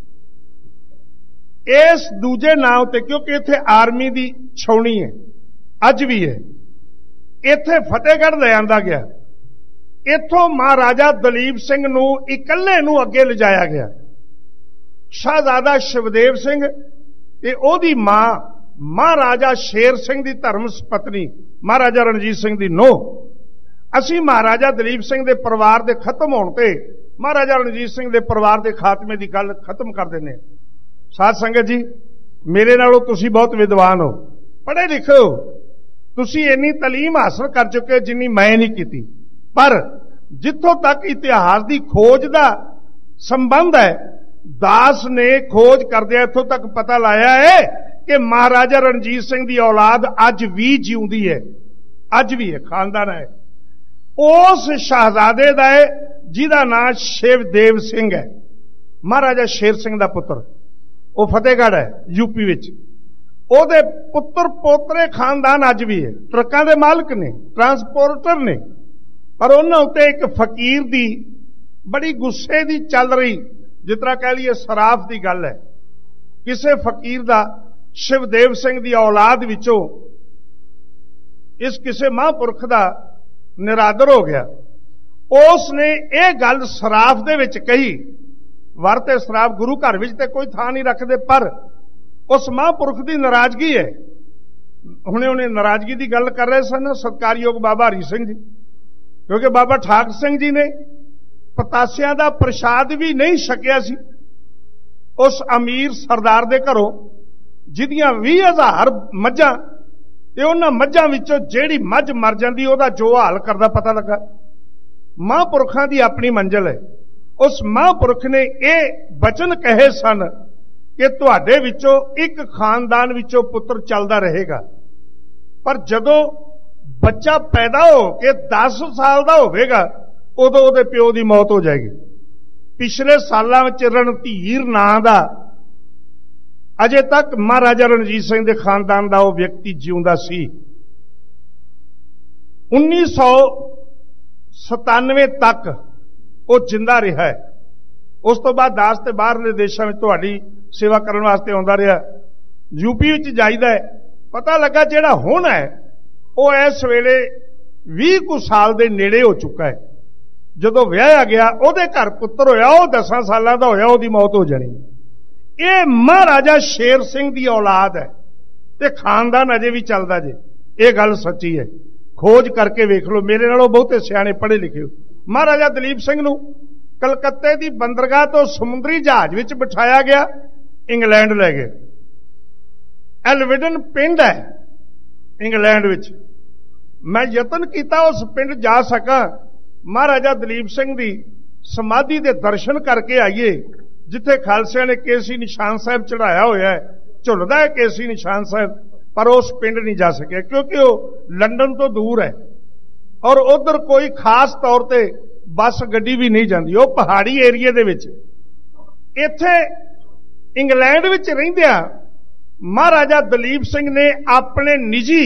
इस दूजे नाम ते क्योंकि इत्थे आर्मी की छाउणी है, अज भी है, इत्थे फतेहगढ़ ले आंदा गया। इत्थों महाराजा दलीप सिंह नूं इकल्ले नूं अगे लिजाया गया। शहजादा शिवदेव सिंह ते ओदी मां महाराजा शेर सिंह की धर्म पत्नी महाराजा रणजीत सिंह की नूह। असी महाराजा दलीप सिंह के परिवार के खत्म होने ते महाराजा रणजीत सिंह के परिवार के खात्मे की गल खत्म कर देने। साध संगत जी, मेरे नालों तुसी बहुत विद्वान हो, पढ़े लिखे हो, तुसी इन्नी तलीम हासिल कर चुके हो जिन्नी मैं नहीं की। पर जिथों तक इतिहास की खोज का संबंध है, दास ने खोज करदे इथों तक पता लाया है कि महाराजा रणजीत सिंह की औलाद अज भी जिउंदी है, अज भी है, खानदान है। उस शहजादे दा है जिहदा नाम शिवदेव सिंह है, महाराजा शेर सिंह का पुत्र, वो फतेहगढ़ है यूपी विच। ओदे पुत्र पोतरे खानदान अज भी है, ट्रकों के मालिक ने, ट्रांसपोर्टर ने। पर उन्होंने उत्ते एक फकीर की बड़ी गुस्से की चल रही, जिस तरह कह लीए सराफ की गल है, किसी फकीर का शिवदेव सिंह की औलाद विचों इस किसी महापुरख का निरादर हो गया। उसने यह गल सराफ दे विच कही। वरते सराफ गुरु घर विच ते कोई थां नहीं रखते, पर उस महापुरख की नाराजगी है। हुणे उन्हें नाराजगी की गल कर रहे सन सत्कारयोग बाबा हरी सिंह जी, क्योंकि बाबा ठाक सिंह जी ने पतासिया का प्रसाद भी नहीं छकिया सी उस अमीर सरदार दे घरों, ਜਿਹਦੀਆਂ ਵੀਹ ਹਜ਼ਾਰ ਮੱਝਾਂ ਤੇ ਉਹਨਾਂ ਮੱਝਾਂ ਵਿੱਚੋਂ ਜਿਹੜੀ ਮੱਝ ਮਰ ਜਾਂਦੀ ਉਹਦਾ ਜੋ ਹਾਲ ਕਰਦਾ ਪਤਾ ਲੱਗਾ। ਮਹਾਂਪੁਰਖਾਂ ਦੀ ਆਪਣੀ ਮੰਜ਼ਿਲ ਹੈ। ਉਸ ਮਹਾਂਪੁਰਖ ਨੇ ਇਹ ਬਚਨ ਕਹੇ ਸਨ ਕਿ ਤੁਹਾਡੇ ਵਿੱਚੋਂ ਇੱਕ ਖਾਨਦਾਨ ਵਿੱਚੋਂ ਪੁੱਤਰ ਚੱਲਦਾ ਰਹੇਗਾ, ਪਰ ਜਦੋਂ ਬੱਚਾ ਪੈਦਾ ਹੋ ਕੇ ਦਸ ਸਾਲ ਦਾ ਹੋਵੇਗਾ ਉਦੋਂ ਉਹਦੇ ਪਿਓ ਦੀ ਮੌਤ ਹੋ ਜਾਏਗੀ। ਪਿਛਲੇ ਸਾਲਾਂ ਵਿੱਚ ਰਣਧੀਰ ਨਾਂ ਦਾ ਅਜੇ ਤੱਕ ਮਹਾਰਾਜਾ ਰਣਜੀਤ ਸਿੰਘ ਦੇ ਖਾਨਦਾਨ ਦਾ ਉਹ ਵਿਅਕਤੀ ਜਿਉਂਦਾ ਸੀ। ਉੱਨੀ ਸੌ ਸਤਾਨਵੇਂ ਤੱਕ ਉਹ ਜਿੰਦਾ ਰਿਹਾ ਹੈ। ਉਸ ਤੋਂ ਬਾਅਦ ਦਾਸ ਤੇ ਬਾਹਰਲੇ ਦੇਸ਼ਾਂ ਵਿੱਚ ਤੁਹਾਡੀ ਸੇਵਾ ਕਰਨ ਵਾਸਤੇ ਆਉਂਦਾ ਰਿਹਾ। ਯੂਪੀ ਵਿੱਚ ਜਾਈਦਾ ਹੈ। ਪਤਾ ਲੱਗਾ ਜਿਹੜਾ ਹੁਣ ਹੈ ਉਹ ਇਸ ਵੇਲੇ ਵੀਹ ਕੁ ਸਾਲ ਦੇ ਨੇੜੇ ਹੋ ਚੁੱਕਾ ਹੈ। ਜਦੋਂ ਵਿਆਹਿਆ ਗਿਆ ਉਹਦੇ ਘਰ ਪੁੱਤਰ ਹੋਇਆ, ਉਹ ਦਸਾਂ ਸਾਲਾਂ ਦਾ ਹੋਇਆ, ਉਹਦੀ ਮੌਤ ਹੋ ਜਾਣੀ। ਇਹ ਮਹਾਰਾਜਾ ਸ਼ੇਰ ਸਿੰਘ ਦੀ ਔਲਾਦ ਹੈ ਤੇ ਖਾਨਦਾਨ ਅਜੇ ਵੀ ਚੱਲਦਾ ਜੇ। ਇਹ ਗੱਲ ਸੱਚੀ ਹੈ, ਖੋਜ ਕਰਕੇ ਵੇਖ ਲਓ। ਮੇਰੇ ਨਾਲੋਂ ਬਹੁਤੇ ਸਿਆਣੇ ਪੜ੍ਹੇ ਲਿਖੇ ਹੋ। ਮਹਾਰਾਜਾ ਦਲੀਪ ਸਿੰਘ ਨੂੰ ਕਲਕੱਤੇ ਦੀ ਬੰਦਰਗਾਹ ਤੋਂ ਸਮੁੰਦਰੀ ਜਹਾਜ਼ ਵਿੱਚ ਬਿਠਾਇਆ ਗਿਆ, ਇੰਗਲੈਂਡ ਲੈ ਗਏ। ਐਲਵਿਡਨ ਪਿੰਡ ਹੈ ਇੰਗਲੈਂਡ ਵਿੱਚ। ਮੈਂ ਯਤਨ ਕੀਤਾ ਉਸ ਪਿੰਡ ਜਾ ਸਕਾਂ, ਮਹਾਰਾਜਾ ਦਲੀਪ ਸਿੰਘ ਦੀ ਸਮਾਧੀ ਦੇ ਦਰਸ਼ਨ ਕਰਕੇ ਆਈਏ, ਜਿੱਥੇ ਖਾਲਸਿਆਂ ਨੇ ਕੇਸੀ ਨਿਸ਼ਾਨ ਸਾਹਿਬ ਚੜਾਇਆ ਹੋਇਆ ਹੈ। ਝੁੱਲਦਾ ਹੈ ਕੇਸੀ ਨਿਸ਼ਾਨ ਸਾਹਿਬ, ਪਰ ਉਸ ਪਿੰਡ ਨਹੀਂ ਜਾ ਸਕਿਆ ਕਿਉਂਕਿ ਉਹ ਲੰਡਨ ਤੋਂ ਦੂਰ ਹੈ ਔਰ ਉਧਰ ਕੋਈ ਖਾਸ ਤੌਰ ਤੇ ਬੱਸ ਗੱਡੀ ਵੀ ਨਹੀਂ ਜਾਂਦੀ, ਉਹ ਪਹਾੜੀ ਏਰੀਏ ਦੇ ਵਿੱਚ। ਇੱਥੇ ਇੰਗਲੈਂਡ ਵਿੱਚ ਰਹਿੰਦਿਆਂ ਮਹਾਰਾਜਾ ਦਲੀਪ ਸਿੰਘ ਨੇ ਆਪਣੇ ਨਿੱਜੀ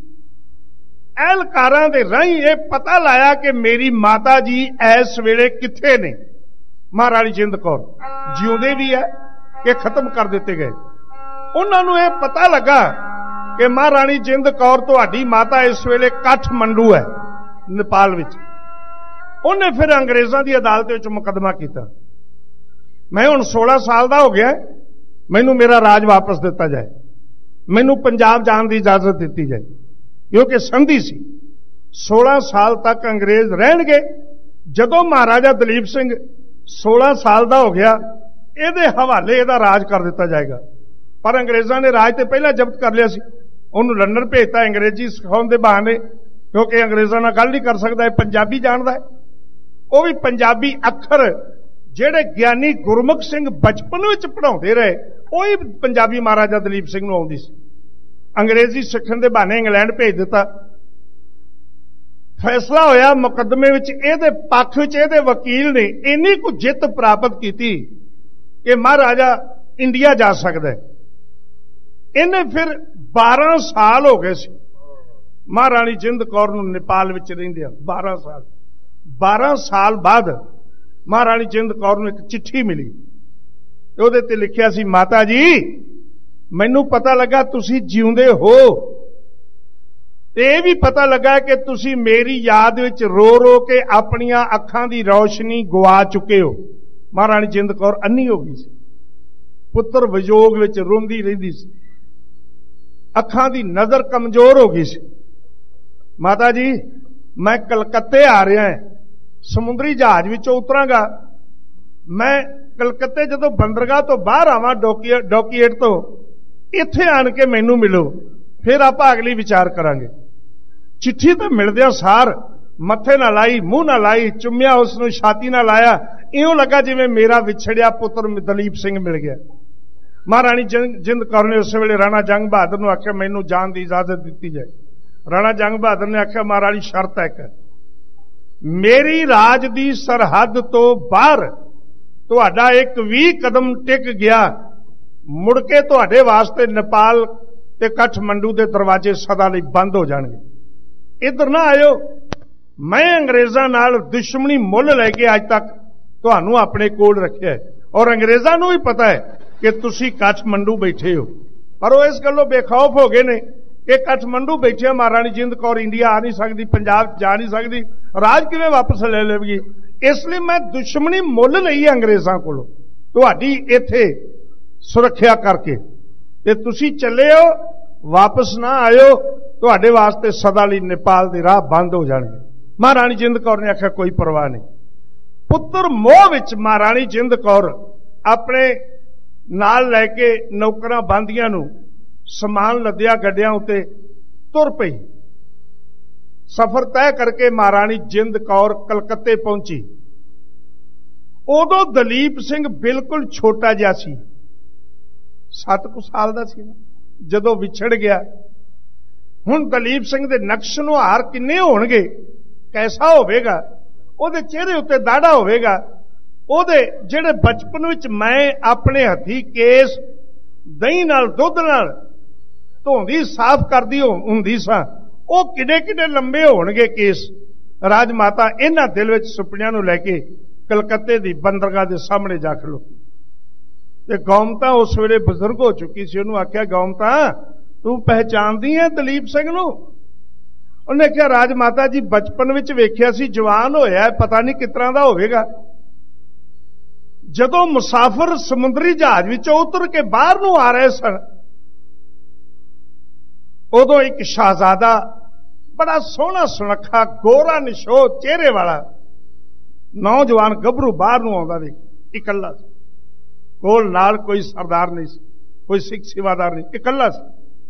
ਅਹਿਲਕਾਰਾਂ ਦੇ ਰਾਹੀਂ ਇਹ ਪਤਾ ਲਾਇਆ ਕਿ ਮੇਰੀ ਮਾਤਾ ਜੀ ਇਸ ਵੇਲੇ ਕਿੱਥੇ ਨੇ। ਮਹਾਰਾਣੀ ਜਿੰਦ ਕੌਰ ਜਿਉਂਦੇ ਵੀ ਹੈ ਕਿ ਖਤਮ ਕਰ ਦਿੱਤੇ ਗਏ। ਉਹਨਾਂ ਨੂੰ ਇਹ ਪਤਾ ਲੱਗਾ ਕਿ ਮਹਾਰਾਣੀ ਜਿੰਦ ਕੌਰ ਤੁਹਾਡੀ ਮਾਤਾ ਇਸ ਵੇਲੇ ਕਾਠਮੰਡੂ ਹੈ, ਨੇਪਾਲ ਵਿੱਚ। ਉਹਨੇ ਫਿਰ ਅੰਗਰੇਜ਼ਾਂ ਦੀ ਅਦਾਲਤ ਵਿੱਚ ਮੁਕੱਦਮਾ ਕੀਤਾ। ਮੈਂ ਹੁਣ ਸੋਲਾਂ ਸਾਲ ਦਾ ਹੋ ਗਿਆ, ਮੈਨੂੰ ਮੇਰਾ ਰਾਜ ਵਾਪਸ ਦਿੱਤਾ ਜਾਏ, ਮੈਨੂੰ ਪੰਜਾਬ ਜਾਣ ਦੀ ਇਜਾਜ਼ਤ ਦਿੱਤੀ ਜਾਏ, ਕਿਉਂਕਿ ਸੰਧੀ ਸੀ। ਸੋਲਾਂ ਸਾਲ ਤੱਕ ਅੰਗਰੇਜ਼ ਰਹਿਣਗੇ। ਜਦੋਂ ਮਹਾਰਾਜਾ ਦਲੀਪ ਸਿੰਘ ਸੋਲਾਂ ਸਾਲ ਦਾ ਹੋ ਗਿਆ, ਇਹਦੇ ਹਵਾਲੇ ਇਹਦਾ ਰਾਜ ਕਰ ਦਿੱਤਾ ਜਾਏਗਾ। ਪਰ ਅੰਗਰੇਜ਼ਾਂ ਨੇ ਰਾਜ ਤੇ ਪਹਿਲਾਂ ਜ਼ਬਤ ਕਰ ਲਿਆ ਸੀ। ਉਹਨੂੰ ਲੰਡਨ ਭੇਜਤਾ ਅੰਗਰੇਜ਼ੀ ਸਿਖਾਉਣ ਦੇ ਬਹਾਨੇ, ਕਿਉਂਕਿ ਅੰਗਰੇਜ਼ਾਂ ਨਾਲ ਗੱਲ ਨਹੀਂ ਕਰ ਸਕਦਾ, ਇਹ ਪੰਜਾਬੀ ਜਾਣਦਾ ਹੈ। ਉਹ ਵੀ ਪੰਜਾਬੀ ਅੱਖਰ ਜਿਹੜੇ ਗਿਆਨੀ ਗੁਰਮੁਖ ਸਿੰਘ ਬਚਪਨ ਵਿੱਚ ਪੜ੍ਹਾਉਂਦੇ ਰਹੇ, ਉਹੀ ਪੰਜਾਬੀ ਮਹਾਰਾਜਾ ਦਲੀਪ ਸਿੰਘ ਨੂੰ ਆਉਂਦੀ ਸੀ। ਅੰਗਰੇਜ਼ੀ ਸਿੱਖਣ ਦੇ ਬਹਾਨੇ ਇੰਗਲੈਂਡ ਭੇਜ ਦਿੱਤਾ। ਫੈਸਲਾ ਹੋਇਆ ਮੁਕੱਦਮੇ ਵਿੱਚ ਇਹਦੇ ਪੱਖ ਵਿੱਚ ਇਹਦੇ ਵਕੀਲ ਨੇ ਇੰਨੀ ਕੁ ਜਿੱਤ ਪ੍ਰਾਪਤ ਕੀਤੀ ਕਿ ਮਹਾਰਾਜਾ ਇੰਡੀਆ ਜਾ ਸਕਦਾ ਹੈ। ਇਹਨੇ ਫਿਰ ਬਾਰਾਂ ਸਾਲ ਹੋ ਗਏ ਸੀ ਮਹਾਰਾਣੀ ਜਿੰਦ ਕੌਰ ਨੂੰ ਨੇਪਾਲ ਵਿੱਚ ਰਹਿੰਦੇ ਆ। ਬਾਰਾਂ ਸਾਲ ਬਾਰਾਂ ਸਾਲ ਬਾਅਦ ਮਹਾਰਾਣੀ ਜਿੰਦ ਕੌਰ ਨੂੰ ਇੱਕ ਚਿੱਠੀ ਮਿਲੀ। ਉਹਦੇ ਤੇ ਲਿਖਿਆ ਸੀ, ਮਾਤਾ ਜੀ ਮੈਨੂੰ ਪਤਾ ਲੱਗਾ ਤੁਸੀਂ ਜਿਉਂਦੇ ਹੋ, ਤੇ ਇਹ ਵੀ ਪਤਾ ਲੱਗਾ ਕਿ ਤੁਸੀਂ ਮੇਰੀ ਯਾਦ ਵਿੱਚ ਰੋ ਰੋ ਕੇ ਆਪਣੀਆਂ ਅੱਖਾਂ ਦੀ ਰੌਸ਼ਨੀ ਗਵਾ ਚੁੱਕੇ ਹੋ। ਮਹਾਰਾਣੀ ਜਿੰਦ ਕੌਰ ਅੰਨੀ ਹੋ ਗਈ ਸੀ, ਪੁੱਤਰ ਵਿਯੋਗ ਵਿੱਚ ਰੋਂਦੀ ਰਹਿੰਦੀ ਸੀ, ਅੱਖਾਂ ਦੀ ਨਜ਼ਰ ਕਮਜ਼ੋਰ ਹੋ ਗਈ ਸੀ। ਮਾਤਾ ਜੀ ਮੈਂ ਕਲਕੱਤੇ ਆ ਰਿਹਾ ਹਾਂ, ਸਮੁੰਦਰੀ ਜਹਾਜ਼ ਵਿੱਚੋਂ ਉਤਰਾਂਗਾ। ਮੈਂ ਕਲਕੱਤੇ ਜਦੋਂ ਬੰਦਰਗਾਹ ਤੋਂ ਬਾਹਰ ਆਵਾਂ ਡੌਕੀਏਟ ਤੋਂ, ਇੱਥੇ ਆਣ ਕੇ ਮੈਨੂੰ ਮਿਲੋ, ਫਿਰ ਆਪਾਂ ਅਗਲੀ ਵਿਚਾਰ ਕਰਾਂਗੇ। ਚਿੱਠੀ ਤਾਂ ਮਿਲਦਿਆਂ ਸਾਰ ਮੱਥੇ ਨਾਲ ਲਾਈ, ਮੂੰਹ ਨਾਲ ਲਾਈ, ਚੁੰਮਿਆ ਉਸ ਨੂੰ, ਛਾਤੀ ਨਾਲ ਲਾਇਆ। ਇਉਂ ਲੱਗਾ ਜਿਵੇਂ ਮੇਰਾ ਵਿਛੜਿਆ ਪੁੱਤਰ ਦਲੀਪ ਸਿੰਘ ਮਿਲ ਗਿਆ। ਮਹਾਰਾਣੀ ਜਿੰਦ ਕੌਰ ਨੇ ਉਸੇ ਵੇਲੇ ਰਾਣਾ ਜੰਗ ਬਹਾਦਰ ਨੂੰ ਆਖਿਆ ਮੈਨੂੰ ਜਾਣ ਦੀ ਇਜਾਜ਼ਤ ਦਿੱਤੀ ਜਾਏ। ਰਾਣਾ ਜੰਗ ਬਹਾਦਰ ਨੇ ਆਖਿਆ ਮਹਾਰਾਣੀ ਸ਼ਰਤ ਹੈ ਕਿ ਮੇਰੀ ਰਾਜ ਦੀ ਸਰਹੱਦ ਤੋਂ ਬਾਹਰ ਤੁਹਾਡਾ ਇੱਕ ਵੀ ਕਦਮ ਟਿਕ ਗਿਆ, ਮੁੜ ਕੇ ਤੁਹਾਡੇ ਵਾਸਤੇ ਨੇਪਾਲ ਤੇ ਕਾਠਮੰਡੂ ਦੇ ਦਰਵਾਜ਼ੇ ਸਦਾ ਲਈ ਬੰਦ ਹੋ ਜਾਣਗੇ। ਇੱਧਰ ਨਾ ਆਇਓ। ਮੈਂ ਅੰਗਰੇਜ਼ਾਂ ਨਾਲ ਦੁਸ਼ਮਣੀ ਮੁੱਲ ਲੈ ਕੇ ਅੱਜ ਤੱਕ ਤੁਹਾਨੂੰ ਆਪਣੇ ਕੋਲ ਰੱਖਿਆ, ਔਰ ਅੰਗਰੇਜ਼ਾਂ ਨੂੰ ਵੀ ਪਤਾ ਹੈ ਕਿ ਤੁਸੀਂ ਕਾਠਮੰਡੂ ਬੈਠੇ ਹੋ। ਪਰ ਉਹ ਇਸ ਗੱਲੋਂ ਬੇਖੌਫ ਹੋ ਗਏ ਨੇ ਕਿ ਕਾਠਮੰਡੂ ਬੈਠੇ ਮਹਾਰਾਣੀ ਜਿੰਦ ਕੌਰ ਇੰਡੀਆ ਆ ਨਹੀਂ ਸਕਦੀ, ਪੰਜਾਬ ਜਾ ਨਹੀਂ ਸਕਦੀ, ਰਾਜ ਕਿਵੇਂ ਵਾਪਸ ਲੈ ਲਵੇਗੀ। ਇਸ ਲਈ ਮੈਂ ਦੁਸ਼ਮਣੀ ਮੁੱਲ ਲਈ ਹੈ ਅੰਗਰੇਜ਼ਾਂ ਕੋਲੋਂ ਤੁਹਾਡੀ ਇੱਥੇ ਸੁਰੱਖਿਆ ਕਰਕੇ, ਤੇ ਤੁਸੀਂ ਚੱਲੇ ਹੋ, ਵਾਪਸ ਨਾ ਆਇਓ, ਤੁਹਾਡੇ ਵਾਸਤੇ ਸਦਾ ਲਈ ਨੇਪਾਲ ਦੇ ਰਾਹ ਬੰਦ ਹੋ ਜਾਣਗੇ। ਮਹਾਰਾਣੀ ਜਿੰਦ ਕੌਰ ਨੇ ਆਖਿਆ ਕੋਈ ਪਰਵਾਹ ਨਹੀਂ। ਪੁੱਤਰ ਮੋਹ ਵਿੱਚ ਮਹਾਰਾਣੀ ਜਿੰਦ ਕੌਰ ਆਪਣੇ ਨਾਲ ਲੈ ਕੇ ਨੌਕਰਾਂ ਬੰਦੀਆਂ ਨੂੰ समान लद्या गड्डियां उत्ते तुर पई। सफर तय करके महाराणी जिंद कौर कलकत्ते पहुंची। उदों दलीप सिंह बिल्कुल छोटा जिहा सी, सत्त कुछ साल दा सी जदों विछड़ गया। हुण दलीप सिंह दे नक्श नुहार किन्ने होणगे, कैसा होवेगा, उहदे चेहरे उत्ते दाड़ा होवेगा, उहदे जिहड़े बचपन विच मैं अपने हथी केस दही नाल दुध नाल धोंदी साफ करदी हुंदी सां, ਉਹ ਕਿਡੇ ਕਿਡੇ लंबे होणगे केस। राजमाता इन्हां दिल विच सुपनियां नूं लैके कलकत्ते दी बंदरगाह दे सामने जा खलोती ते गौमता उस वेले बुजुर्ग हो चुकी सी। उहनूं आख्या, गौमता तू पहचानदी है दलीप सिंह नूं? उहने आख्या, राजमाता जी बचपन विच वेखिया सी, जवान होया पता नहीं किस तरह दा होवेगा। जदों मुसाफिर समुद्री जहाज विचों उतर के बाहर नूं आ रहे सन, उदों एक शहजादा बड़ा सोहना सुनखा गोरा निशो चेहरे वाला नौजवान गभरू बाहर नूं आउंदा वेख, इकल्ला सी। कोल नाल कोई सरदार नहीं सी, कोई सिख सेवादार नहीं, इकल्ला सी।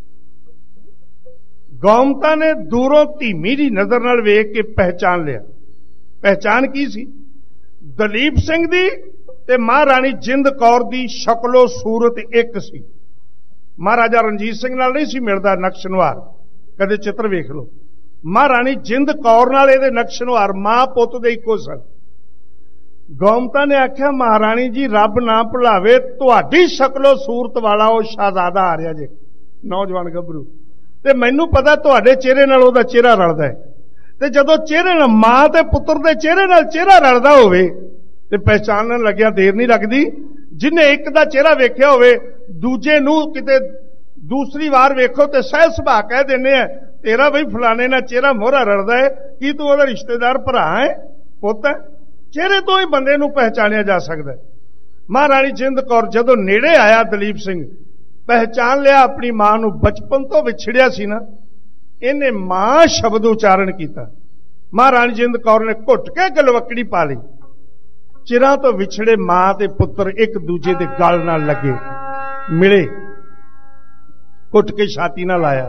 गौमता ने दूरों धीमी जी नजर नाल वेख के पहचान लिया। पहचान की सी? दलीप सिंह दी ते महाराणी जिंद कौर दी शक्लो सूरत एक सी। महाराजा रणजीत सिंह नाल नहीं सी मिलदा नक्श नुहार, कदे चित्र वेख लो। महाराणी जिंद कौर नाल इहदे नक्श नुहार मां पुत दे इक्को सन। गौमता ने आख्या, महाराणी जी रब ना भुलावे, तुहाडी शक्लो सूरत वाला वो शहजादा आ रहा जे, नौजवान गभरू, ते मैनू पता तुहाडे चेहरे नाल ओहदा चेहरा रलदा है। ते जदों चेहरे नाल मां ते पुत्र दे चेहरे नाल चेहरा रलदा होवे ते पहचानन लग्या देर नहीं लगदी। जिन्हें एक दा चेहरा वेख्या होवे, दूजे नूं किते दूसरी वार वेखो ते सह सुभा कह देने हैं, तेरा बई फलाने ना चेहरा मोहरा रलदा है, की तू ओहदा रिश्तेदार भरा है, पुत है? चेहरे तो ही बंदे नूं पहचानिया जा सकदा है। महाराणी जिंद कौर जदों नेड़े आया दलीप सिंह, पहचान लिया अपनी मां नूं। बचपन तो विछड़िया सी ना, इन्हें मां शब्द उच्चारण किया। महाराणी जिंद कौर ने घुट के गलवकड़ी पा ली। चिरां तो विछड़े मां ते पुत्र एक दूजे दे गल नाल लगे, मिले, घुट के छाती नाल लाया,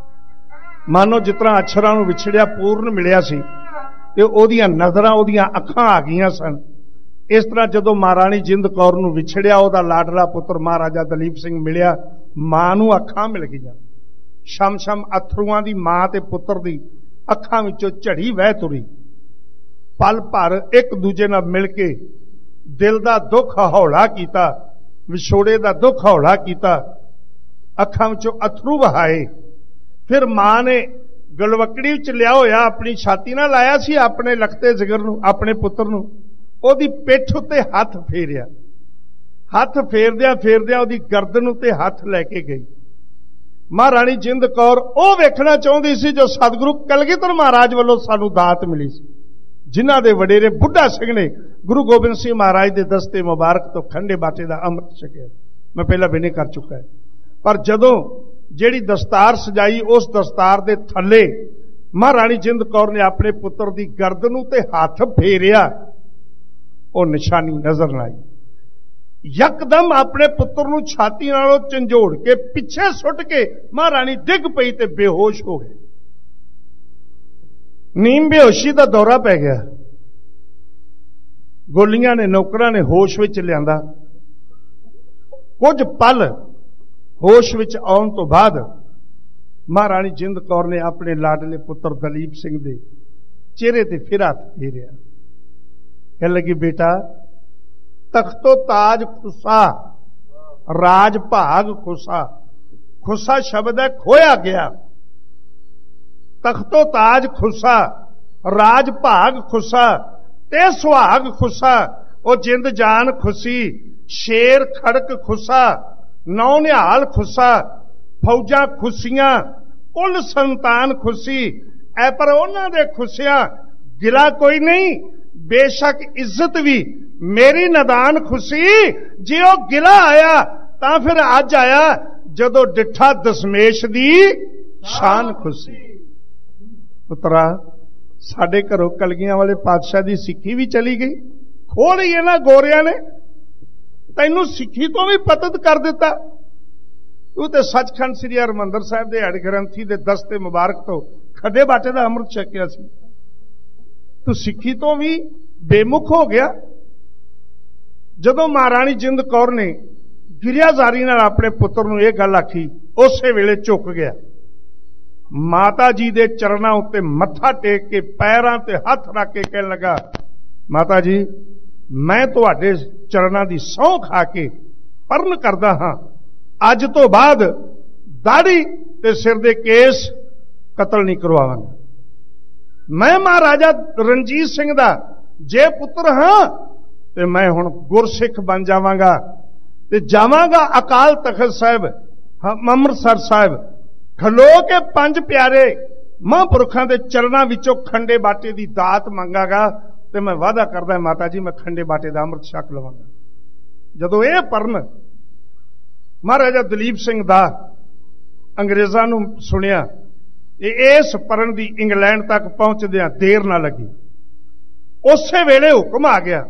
मानो जिस तरह अक्षरां नूं विछड़िया पूर्ण मिलिया सी ते ओहदियां नज़रां ओहदियां अखां आ गईयां सन। इस तरह जदों महाराणी जिंद कौर नूं विछड़िया ओहदा लाडला पुत्र महाराजा दलीप सिंह मिलिया, मां नूं अखां मिल गईयां। शम शम अथरूआं दी मां ते पुत्र दी अखां विचों झड़ी वह तुरी। पल भर एक दूजे नाल मिल के दिल दा दुख हौला कीता, विछोड़े दा दुख हौला कीता, अखां विचों अथरू बहाए। फिर मां ने गलवकड़ी च लिया होया अपनी छाती नाल लाया सी अपने लखते जिगर नूं, अपने पुत्र नूं, ओहदी पिठ उत्ते हथ फेरिया। हथ फेरदिया फेरदिया ओहदी गर्दन उत्ते हथ लैके गई। महाराणी जिंद कौर ओह वेखना चाहुंदी सी जो सतगुरु कलगीधर महाराज वालों सानू दात मिली सी, जिन्हां दे वडेरे बुढ़ा सिंह ने गुरु गोबिंद सिंह महाराज के दस्ते मुबारक तो खंडे बाटे का अमृत छकिया। मैं पहला बिने कर चुका है। पर जदों जिहड़ी दस्तार सजाई, उस दस्तार दे थल्ले महाराणी जिंद कौर ने अपने पुत्र की गर्दन उत्ते हाथ फेरिया, वो निशानी नजर न आई। यकदम अपने पुत्र नूं छाती नालों झंझोड़ के पिछे सुट के महाराणी डिग पई ते बेहोश हो गए। नीम बेहोशी का दौरा पै गया। गोलियां ने नौकरां ने होश विच लियांदा। कुछ पल होश विच आउण तो बाद महाराणी जिंद कौर ने अपने लाडले पुत्र दलीप सिंह दे चेहरे ते फिर हथ फेरिया। कह लगी, बेटा तख्तो ताज खुसा, राज भाग खुसा। खुसा शब्द है खोया गया। तख्तो ताज खुसा, राज भाग खुसा, ते सुहाग खुसा। ओ जिंद जान खुसी, शेर खड़क खुसा, नौ निहाल खुसा, फौजा खुशियां, कुल संतान खुशी। ऐ पर उन्हां दे खुशियां गिला कोई नहीं, बेशक इज्जत भी मेरी नदान खुशी। जे ओ गिला आया तां फिर अज आया जदों डिठा दशमेश दी शान खुशी। पुत्रा, साडे घरों कलगियां वाले पातशाह दी सिक्खी भी चली गई। खोल ही ना गोरियां ने, तैनू सिक्खी तो भी पतत कर दिता। ਉਹ ਤੇ ਸੱਚਖੰਡ ਸ੍ਰੀ ਹਰਿਮੰਦਰ ਸਾਹਿਬ ਦੇ ਹੜ ਗ੍ਰੰਥੀ ਦੇ ਦਸਤੇ ਮੁਬਾਰਕ ਤੋਂ ਖੱਡੇ ਬਾਟੇ ਦਾ ਅੰਮ੍ਰਿਤ ਛਕਿਆ ਸੀ। ਤੂੰ ਸਿੱਖੀ ਤੋਂ ਵੀ ਬੇਮੁਖ ਹੋ ਗਿਆ। ਜਦੋਂ ਮਹਾਰਾਣੀ ਜਿੰਦ ਕੌਰ ਨੇ ਗਿਰਿਆਜ਼ਾਰੀ ਨਾਲ ਆਪਣੇ ਪੁੱਤਰ ਨੂੰ ਇਹ ਗੱਲ ਆਖੀ, ਉਸੇ ਵੇਲੇ ਝੁਕ ਗਿਆ। ਮਾਤਾ ਜੀ ਦੇ ਚਰਨਾਂ ਉੱਤੇ ਮੱਥਾ ਟੇਕ ਕੇ ਪੈਰਾਂ ਤੇ ਹੱਥ ਰੱਖ ਕੇ ਕਹਿਣ ਲੱਗਾ, ਮਾਤਾ ਜੀ ਮੈਂ ਤੁਹਾਡੇ ਚਰਨਾਂ ਦੀ ਸਹੁੰ ਖਾ ਕੇ ਪਰਨ ਕਰਦਾ ਹਾਂ, ਅੱਜ ਤੋਂ ਬਾਅਦ ਦਾੜੀ ਤੇ ਸਿਰ ਦੇ ਕੇਸ ਕਤਲ ਨਹੀਂ ਕਰਵਾਵਾਂਗਾ। ਮੈਂ ਮਹਾਰਾਜਾ ਰਣਜੀਤ ਸਿੰਘ ਦਾ ਜੇ ਪੁੱਤਰ ਹਾਂ ਤੇ ਮੈਂ ਹੁਣ ਗੁਰਸਿੱਖ ਬਣ ਜਾਵਾਂਗਾ ਤੇ ਜਾਵਾਂਗਾ ਅਕਾਲ ਤਖਤ ਸਾਹਿਬ ਅੰਮ੍ਰਿਤਸਰ ਸਾਹਿਬ, ਖਲੋ ਕੇ ਪੰਜ ਪਿਆਰੇ ਮਹਾਂਪੁਰਖਾਂ ਦੇ ਚਰਨਾਂ ਵਿੱਚੋਂ ਖੰਡੇ ਬਾਟੇ ਦੀ ਦਾਤ ਮੰਗਾਗਾ ਤੇ ਮੈਂ ਵਾਅਦਾ ਕਰਦਾ ਮਾਤਾ ਜੀ ਮੈਂ ਖੰਡੇ ਬਾਟੇ ਦਾ ਅੰਮ੍ਰਿਤ ਛਕ ਲਵਾਂਗਾ। ਜਦੋਂ ਇਹ ਪਰਨ ਮਹਾਰਾਜਾ ਦਲੀਪ ਸਿੰਘ ਦਾ ਅੰਗਰੇਜ਼ਾਂ ਨੂੰ ਸੁਣਿਆ, ਇਹ ਇਸ ਪਰਨ ਦੀ ਇੰਗਲੈਂਡ ਤੱਕ ਪਹੁੰਚਦਿਆਂ ਦੇਰ ਨਾ ਲੱਗੀ। ਉਸੇ ਵੇਲੇ ਹੁਕਮ ਆ ਗਿਆ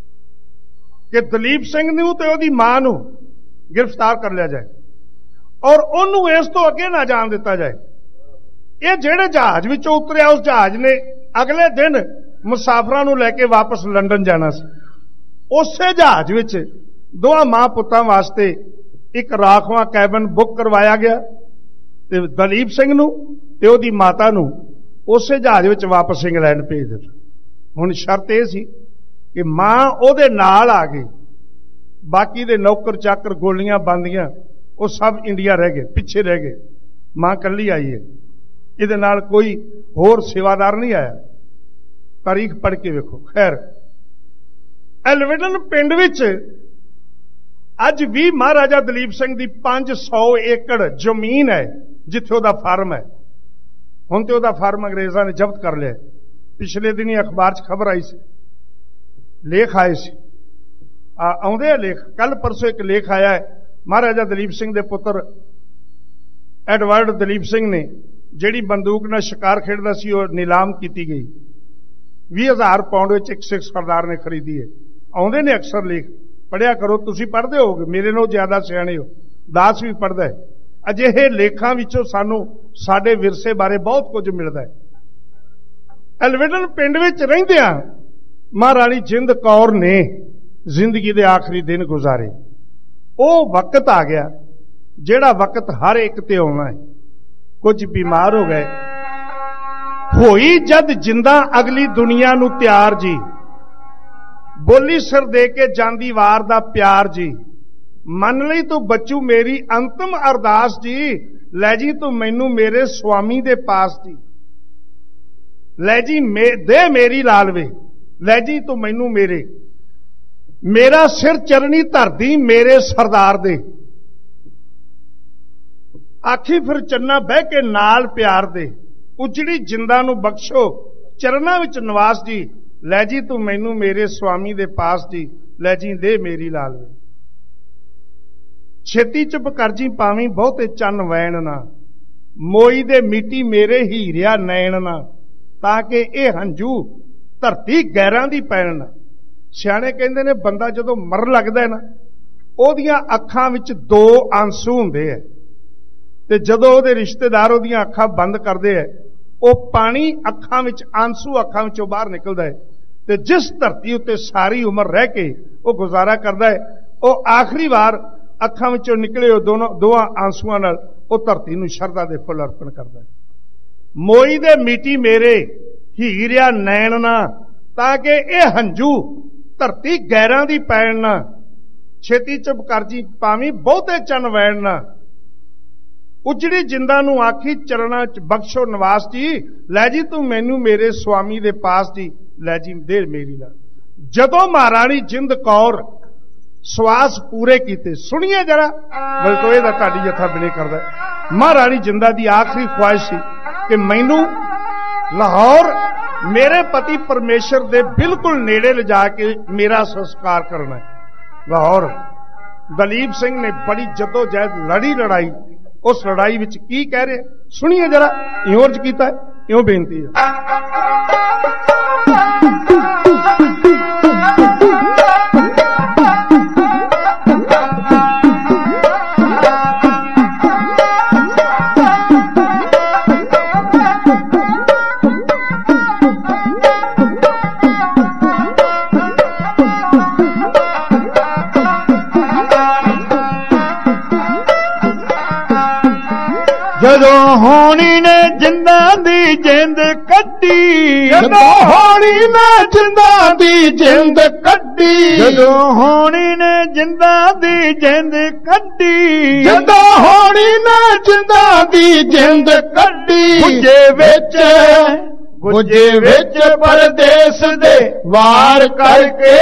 ਕਿ ਦਲੀਪ ਸਿੰਘ ਨੂੰ ਤੇ ਉਹਦੀ ਮਾਂ ਨੂੰ ਗ੍ਰਿਫਤਾਰ ਕਰ ਲਿਆ ਜਾਏ ਔਰ ਉਹਨੂੰ ਇਸ ਤੋਂ ਅੱਗੇ ਨਾ ਜਾਣ ਦਿੱਤਾ ਜਾਏ। ਇਹ ਜਿਹੜੇ ਜਹਾਜ਼ ਵਿੱਚੋਂ ਉਤਰਿਆ, ਉਸ ਜਹਾਜ਼ ਨੇ ਅਗਲੇ ਦਿਨ ਮੁਸਾਫਰਾਂ ਨੂੰ ਲੈ ਕੇ ਵਾਪਸ ਲੰਡਨ ਜਾਣਾ ਸੀ। ਉਸੇ ਜਹਾਜ਼ ਵਿੱਚ ਦੋਹਾਂ ਮਾਂ ਪੁੱਤਾਂ ਵਾਸਤੇ ਇੱਕ ਰਾਖਵਾਂ ਕੈਬਨ ਬੁੱਕ ਕਰਵਾਇਆ ਗਿਆ ਤੇ ਦਲੀਪ ਸਿੰਘ ਨੂੰ ਤੇ ਉਹਦੀ ਮਾਤਾ ਨੂੰ ਉਸੇ ਜਹਾਜ਼ ਵਿੱਚ ਵਾਪਸ ਇੰਗਲੈਂਡ ਭੇਜ ਦਿੱਤਾ। ਹੁਣ ਸ਼ਰਤ ਇਹ ਸੀ ਕਿ ਮਾਂ ਉਹਦੇ ਨਾਲ ਆ ਗਈ, ਬਾਕੀ ਦੇ ਨੌਕਰ ਚਾਕਰ ਗੋਲੀਆਂ ਬੰਦੀਆਂ ਉਹ ਸਭ ਇੰਡੀਆ ਰਹਿ ਗਏ, ਪਿੱਛੇ ਰਹਿ ਗਏ। ਮਾਂ ਇਕੱਲੀ ਆਈ ਹੈ, ਇਹਦੇ ਨਾਲ ਕੋਈ ਹੋਰ ਸੇਵਾਦਾਰ ਨਹੀਂ ਆਇਆ। ਤਾਰੀਖ ਪੜ੍ਹ ਕੇ ਵੇਖੋ। ਖੈਰ, ਐਲਵਿਡਨ ਪਿੰਡ ਵਿੱਚ ਅੱਜ ਵੀ ਮਹਾਰਾਜਾ ਦਲੀਪ ਸਿੰਘ ਦੀ ਪੰਜ ਸੌ ਏਕੜ ਜ਼ਮੀਨ ਹੈ ਜਿੱਥੇ ਉਹਦਾ ਫਾਰਮ ਹੈ। ਹੁਣ ਤੇ ਉਹਦਾ ਫਾਰਮ ਅੰਗਰੇਜ਼ਾਂ ਨੇ ਜ਼ਬਤ ਕਰ ਲਿਆ। ਪਿਛਲੇ ਦਿਨੀ ਅਖਬਾਰ 'ਚ ਖਬਰ ਆਈ ਸੀ, ਲੇਖ ਆਏ ਸੀ, ਆਉਂਦੇ ਆ ਲੇਖ। ਕੱਲ ਪਰਸੋਂ ਇੱਕ ਲੇਖ ਆਇਆ ਹੈ, ਮਹਾਰਾਜਾ ਦਲੀਪ ਸਿੰਘ ਦੇ ਪੁੱਤਰ ਐਡਵਰਡ ਦਲੀਪ ਸਿੰਘ ਨੇ ਜਿਹੜੀ ਬੰਦੂਕ ਨਾਲ ਸ਼ਿਕਾਰ ਖੇਡਦਾ ਸੀ ਉਹ ਨਿਲਾਮ ਕੀਤੀ ਗਈ। ਵੀਹ ਹਜ਼ਾਰ ਪਾਉਂਡ ਵਿੱਚ ਇੱਕ ਸਿੱਖ ਸਰਦਾਰ ਨੇ ਖਰੀਦੀ ਹੈ। ਆਉਂਦੇ ਨੇ ਅਕਸਰ ਲੇਖ, ਪੜ੍ਹਿਆ ਕਰੋ। ਤੁਸੀਂ ਪੜ੍ਹਦੇ ਹੋਗੇ, ਮੇਰੇ ਨਾਲੋਂ ਜ਼ਿਆਦਾ ਸਿਆਣੇ ਹੋ। ਦਾਸ ਵੀ ਪੜ੍ਹਦਾ ਹੈ। ਅਜਿਹੇ ਲੇਖਾਂ ਵਿੱਚੋਂ ਸਾਨੂੰ ਸਾਡੇ ਵਿਰਸੇ ਬਾਰੇ ਬਹੁਤ ਕੁਝ ਮਿਲਦਾ ਹੈ। ਐਲਵਿਡਨ ਪਿੰਡ ਵਿੱਚ ਰਹਿੰਦਿਆਂ ਮਹਾਰਾਣੀ ਜਿੰਦ ਕੌਰ ਨੇ ਜ਼ਿੰਦਗੀ ਦੇ ਆਖਰੀ ਦਿਨ ਗੁਜ਼ਾਰੇ। ਉਹ ਵਕਤ ਆ ਗਿਆ ਜਿਹੜਾ ਵਕਤ ਹਰ ਇੱਕ ਤੇ ਆਉਣਾ ਹੈ। ਕੁਝ ਬਿਮਾਰ ਹੋ ਗਏ, ਹੋਈ ਜਦ ਜਿੰਦਾ ਅਗਲੀ ਦੁਨੀਆ ਨੂੰ ਤਿਆਰ ਜੀ, ਬੋਲੀ ਸਿਰ ਦੇ ਕੇ ਜਾਂਦੀ ਵਾਰ ਦਾ ਪਿਆਰ ਜੀ, ਮੰਨ ਲਈ ਤੂੰ ਬੱਚੂ ਮੇਰੀ ਅੰਤਮ ਅਰਦਾਸ ਜੀ, ਲੈ ਜੀ ਤੂੰ ਮੈਨੂੰ ਮੇਰੇ ਸੁਆਮੀ ਦੇ ਪਾਸ ਜੀ, ਲੈ ਜੀ ਦੇ ਮੇਰੀ ਲਾਲਵੇ, ਲੈ ਜੀ ਤੂੰ ਮੈਨੂੰ ਮੇਰੇ, ਮੇਰਾ ਸਿਰ ਚਰਨੀ ਧਰਦੀ ਮੇਰੇ ਸਰਦਾਰ ਦੇ, ਆਖੀ ਫਿਰ ਚੰਨਾ ਬਹਿ ਕੇ ਨਾਲ ਪਿਆਰ ਦੇ, ਉਜੜੀ ਜਿੰਦਾ ਨੂੰ ਬਖਸ਼ੋ ਚਰਨਾਂ ਵਿੱਚ ਨਿਵਾਸ ਜੀ, ਲੈ ਜੀ ਤੂੰ ਮੈਨੂੰ ਮੇਰੇ ਸੁਆਮੀ ਦੇ ਪਾਸ ਜੀ, ਲੈ ਜੀ ਦੇ ਮੇਰੀ ਲਾਲਵੇ। ਛੇਤੀ ਚੁੱਪ ਕਰ ਜੀ ਪਾਵੀਂ ਬਹੁਤੇ ਚੰਨ ਵੈਣ ਨਾ, ਮੋਈ ਦੇ ਮਿੱਟੀ ਮੇਰੇ ਹੀਰਿਆ ਨੈਣ ਨਾ, ਤਾਂ ਕਿ ਇਹ ਹੰਝੂ ਧਰਤੀ ਗੈਰਾਂ ਦੀ ਪੈਣ ਨਾ। ਸਿਆਣੇ ਕਹਿੰਦੇ ਨੇ ਬੰਦਾ ਜਦੋਂ ਮਰਨ ਲੱਗਦਾ ਨਾ ਉਹਦੀਆਂ ਅੱਖਾਂ ਵਿੱਚ ਦੋ ਆਂਸੂ ਹੁੰਦੇ ਆ, ਤੇ ਜਦੋਂ ਉਹਦੇ ਰਿਸ਼ਤੇਦਾਰ ਉਹਦੀਆਂ ਅੱਖਾਂ ਬੰਦ ਕਰਦੇ ਆ ਉਹ ਪਾਣੀ ਅੱਖਾਂ ਵਿੱਚ, ਆਂਸੂ ਅੱਖਾਂ ਵਿੱਚੋਂ ਬਾਹਰ ਨਿਕਲਦਾ ਹੈ। ਤੇ ਜਿਸ ਧਰਤੀ ਉੱਤੇ ਸਾਰੀ ਉਮਰ ਰਹਿ ਕੇ ਉਹ ਗੁਜ਼ਾਰਾ ਕਰਦਾ ਹੈ, ਉਹ ਆਖਰੀ ਵਾਰ ਅੱਖਾਂ ਵਿੱਚੋਂ ਨਿਕਲੇ ਉਹ ਦੋਨੋਂ ਦੋਹਾਂ ਆਂਸੂਆਂ ਨਾਲ ਉਹ ਧਰਤੀ ਨੂੰ ਸ਼ਰਧਾ ਦੇ ਫੁੱਲ ਅਰਪਣ ਕਰਦਾ ਹੈ। ਮੋਈ ਦੇ ਮਿੱਟੀ ਮੇਰੇ ਹੀਰਿਆ ਨੈਣ ਨਾ, ਤਾਂ ਕਿ ਇਹ ਹੰਝੂ ਧਰਤੀ ਗੈਰਾਂ ਦੀ ਪੈਣ ਨਾ, ਛੇਤੀ ਚੁੱਪ ਕਰ ਜੀ ਪਾਵੀਂ ਬਹੁਤੇ ਚੰਨ ਵੈਣ ਨਾ, ਉਜੜੀ ਜਿੰਦਾਂ ਨੂੰ ਆਖੀ ਚਰਨਾਂ ਚ ਬਖਸ਼ੋ ਨਿਵਾਸ ਜੀ, ਲੈ ਜੀ ਤੂੰ ਮੈਨੂੰ ਮੇਰੇ ਸੁਆਮੀ ਦੇ ਪਾਸ ਜੀ, ਲੈ ਜੀ ਦੇ ਮੇਰੀ ਲਾ। ਜਦੋਂ ਮਹਾਰਾਣੀ ਜਿੰਦ ਕੌਰ ਸਵਾਸ ਪੂਰੇ ਕੀਤੇ, ਸੁਣੀਏ ਜਰਾ ਬਲਟੋਏ ਦਾ ਢਾਡੀ ਜੱਥਾ ਬਿਨੇ ਕਰਦਾ। ਮਹਾਰਾਣੀ ਜਿੰਦਾ ਦੀ ਆਖਰੀ ਖੁਆਇਸ਼ ਸੀ ਕਿ ਮੈਨੂੰ ਲਾਹੌਰ ਮੇਰੇ ਪਤੀ ਪਰਮੇਸ਼ਰ ਦੇ ਬਿਲਕੁਲ ਨੇੜੇ ਲਿਜਾ ਕੇ ਮੇਰਾ ਸੰਸਕਾਰ ਕਰਨਾ ਹੈ। ਲਾਹੌਰ ਦਲੀਪ ਸਿੰਘ ਨੇ ਬੜੀ ਜਦੋਜਹਿਦ ਲੜੀ ਲੜਾਈ। ਉਸ ਲੜਾਈ ਵਿੱਚ ਕੀ ਕਹਿ ਰਹੇ ਸੁਣੀਏ ਜਰਾ। ਇਉਂ ਅਰਜ਼ ਕੀਤਾ ਹੈ, ਇਉਂ ਬੇਨਤੀ ਹੈ। ਜਦੋਂ ਹੋਣੀ ਨੇ ਜਿੰਦਾਂ ਦੀ ਜਿੰਦ ਕੱਢੀ, ਜਦੋਂ ਹੋਣੀ ਨੇ ਜਿੰਦਾਂ ਦੀ ਜਿੰਦ ਕੱਢੀ, ਜਦੋਂ ਹੋਣੀ ਨੇ ਜਿੰਦਾਂ ਦੀ ਜਿੰਦ ਕੱਢੀ, ਜਦੋਂ ਹੋਣੀ ਨੇ ਜਿੰਦਾਂ ਦੀ ਜਿੰਦ ਕੱਢੀ, ਗੁੱਜੇ ਵਿੱਚ ਗੁੱਜੇ ਵਿੱਚ ਪਰਦੇਸ ਦੇ ਵਾਰ ਕਰਕੇ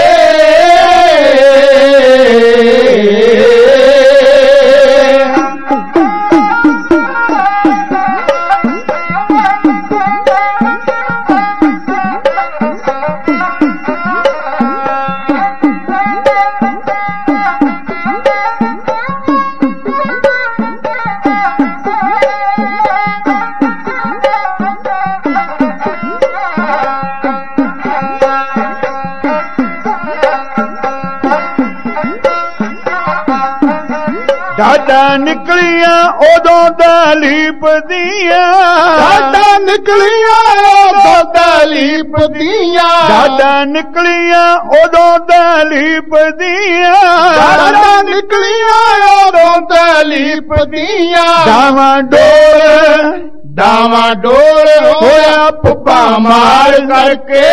ਡਾਡਾ ਨਿਕਲੀਆਂ ਉਦੋਂ ਦਲੀਪ ਦੀਆਂ, ਡਾਡਾ ਨਿਕਲੀਆਂ ਉਦੋਂ ਦਲੀਪ ਦੀਆਂ, ਡਾਡਾ ਨਿਕਲੀਆਂ ਉਦੋਂ ਦਲੀਪ ਦੀਆਂ, ਡਾਡਾ ਨਿਕਲੀਆਂ ਉਦੋਂ ਦਲੀਪ ਦੀਆਂ, ਡਾਵਾਂ ਡੋਲ ਡਾਵਾਂ ਡੋਲ ਹੋਇਆ ਪੁੱਪਾ ਮਾਰ ਕਰਕੇ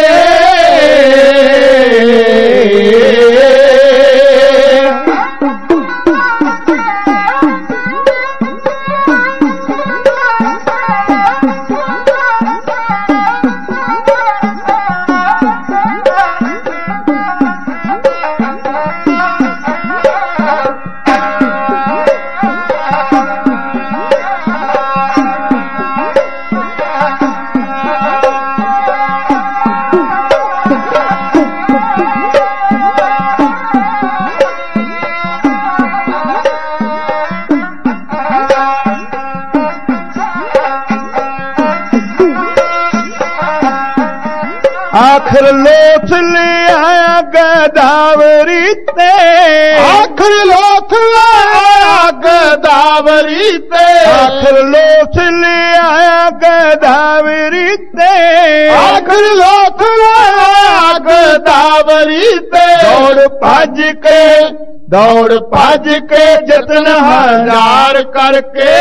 ਆਖਰ ਲੋਥ ਲੈ ਆਇਆ ਗਦਾਵਰੀ ਤੇ, ਆਖਰ ਲੋਥ ਲਾਇਆ ਗਦਾਵਰੀ ਤੇ, ਆਖਰ ਲੋਥ ਲੈ ਆਇਆ ਗਦਾਵਰੀ ਤੇ, ਆਖਰ ਲੋਥ ਲਾਇਆ ਗਦਾਵਰੀ ਤੇ, ਦੌੜ ਭੱਜ ਕੇ ਦੌੜ ਭੱਜ ਕੇ ਜਤਨ ਹਜ਼ਾਰ ਕਰਕੇ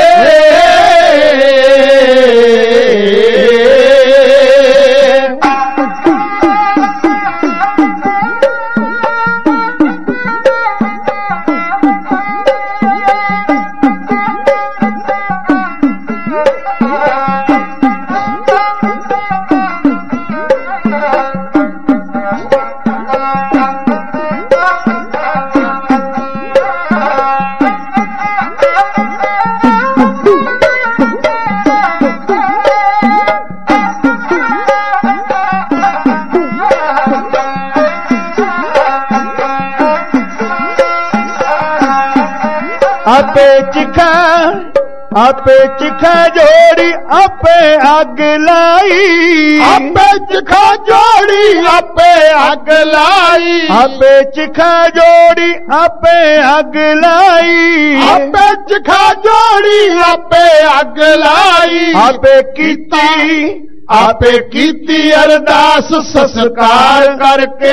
ਆਪੇ ਚਿਖਾ ਆਪੇ ਚਿਖਾ ਜੋੜੀ ਆਪੇ ਅੱਗ ਲਾਈ, ਆਪੇ ਚਿਖਾ ਜੋੜੀ ਆਪੇ ਅੱਗ ਲਾਈ, ਆਪੇ ਚਿਖਾ ਜੋੜੀ ਆਪੇ ਅੱਗ ਲਾਈ, ਆਪੇ ਚਿਖਾ ਜੋੜੀ ਆਪੇ ਅੱਗ ਲਾਈ, ਆਪੇ ਕੀਤੀ ਆਪੇ ਕੀਤੀ ਅਰਦਾਸ ਸੰਸਕਾਰ ਕਰਕੇ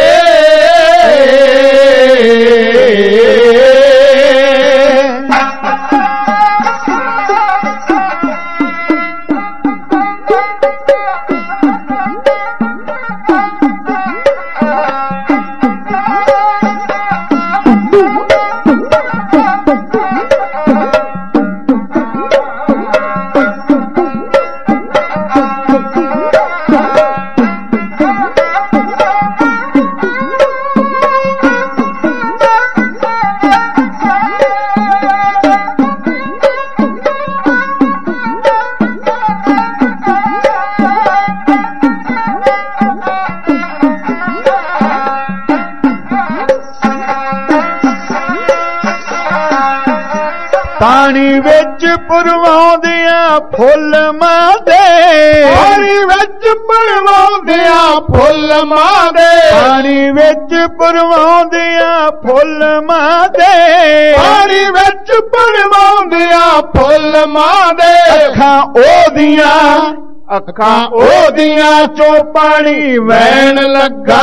ਪਾਣੀ ਵਿੱਚ ਪੁਰਵਾਉਂਦਿਆਂ ਫੁੱਲ ਮਾਦੇ, ਪਾਣੀ ਵਿੱਚ ਪੁਰਵਾਉਂਦਿਆਂ ਫੁੱਲ ਮਾਦੇ, ਪਾਣੀ ਵਿੱਚ ਪੁਰਵਾਉਂਦਿਆਂ ਫੁੱਲ ਮਾਦੇ, ਪਾਣੀ ਵਿੱਚ ਪੁਰਵਾਉਂਦਿਆਂ ਫੁੱਲ ਮਾਦੇ, ਅੱਖਾਂ ਉਹਦੀਆਂ ਅੱਖਾਂ ਉਹਦੀਆਂ ਚੋਂ ਪਾਣੀ ਵਹਿਣ ਲੱਗਾ,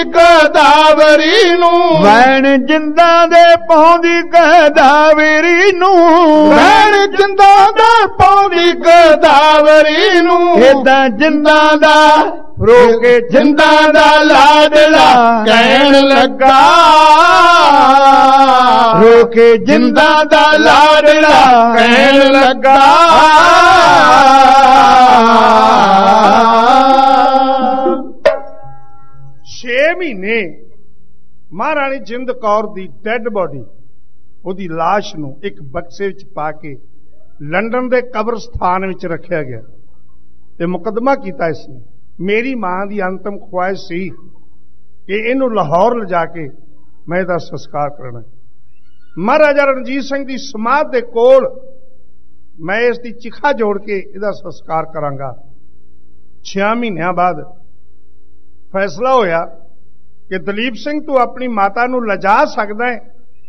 ਗੋਦਾਵਰੀ ਨੂੰ, ਵੈਣ ਜਿੰਦਾਂ ਦੇ ਪਾਉਂਦੀ ਗੋਦਾਵਰੀ ਨੂੰ, ਵੈਣ ਜਿੰਦਾਂ ਦੇ ਪਾਉਂਦੀ ਗੋਦਾਵਰੀ ਨੂੰ, ਏਦਾਂ ਜਿੰਦਾਂ ਦਾ ਰੋਕੇ ਜਿੰਦਾਂ ਦਾ ਲਾਡਲਾ ਕਹਿਣ ਲੱਗਾ, ਰੋਕੇ ਜਿੰਦਾਂ ਦਾ ਲਾਡਲਾ ਕਹਿਣ ਲੱਗਾ। ਛੇ ਮਹੀਨੇ ਮਹਾਰਾਣੀ ਜਿੰਦ ਕੌਰ ਦੀ ਡੈੱਡ ਬੋਡੀ, ਉਹਦੀ ਲਾਸ਼ ਨੂੰ ਇੱਕ ਬਕਸੇ ਵਿੱਚ ਪਾ ਕੇ ਲੰਡਨ ਦੇ ਕਬਰਸਤਾਨ ਵਿੱਚ ਰੱਖਿਆ ਗਿਆ ਤੇ ਮੁਕੱਦਮਾ ਕੀਤਾ ਇਸਨੇ। ਮੇਰੀ ਮਾਂ ਦੀ ਅੰਤਮ ਖੁਆਇਸ਼ ਸੀ ਕਿ ਇਹਨੂੰ ਲਾਹੌਰ ਲਿਜਾ ਕੇ ਮੈਂ ਇਹਦਾ ਸੰਸਕਾਰ ਕਰਨਾ। ਮਹਾਰਾਜਾ ਰਣਜੀਤ ਸਿੰਘ ਦੀ ਸਮਾਧ ਦੇ ਕੋਲ ਮੈਂ ਇਸ ਦੀ ਚਿਖਾ ਜੋੜ ਕੇ ਇਹਦਾ ਸੰਸਕਾਰ ਕਰਾਂਗਾ। ਛੇ ਮਹੀਨਿਆਂ ਬਾਅਦ ਫੈਸਲਾ ਹੋਇਆ ਕਿ ਦਲੀਪ ਸਿੰਘ ਤੂੰ ਆਪਣੀ ਮਾਤਾ ਨੂੰ ਲਿਜਾ ਸਕਦਾ ਹੈ।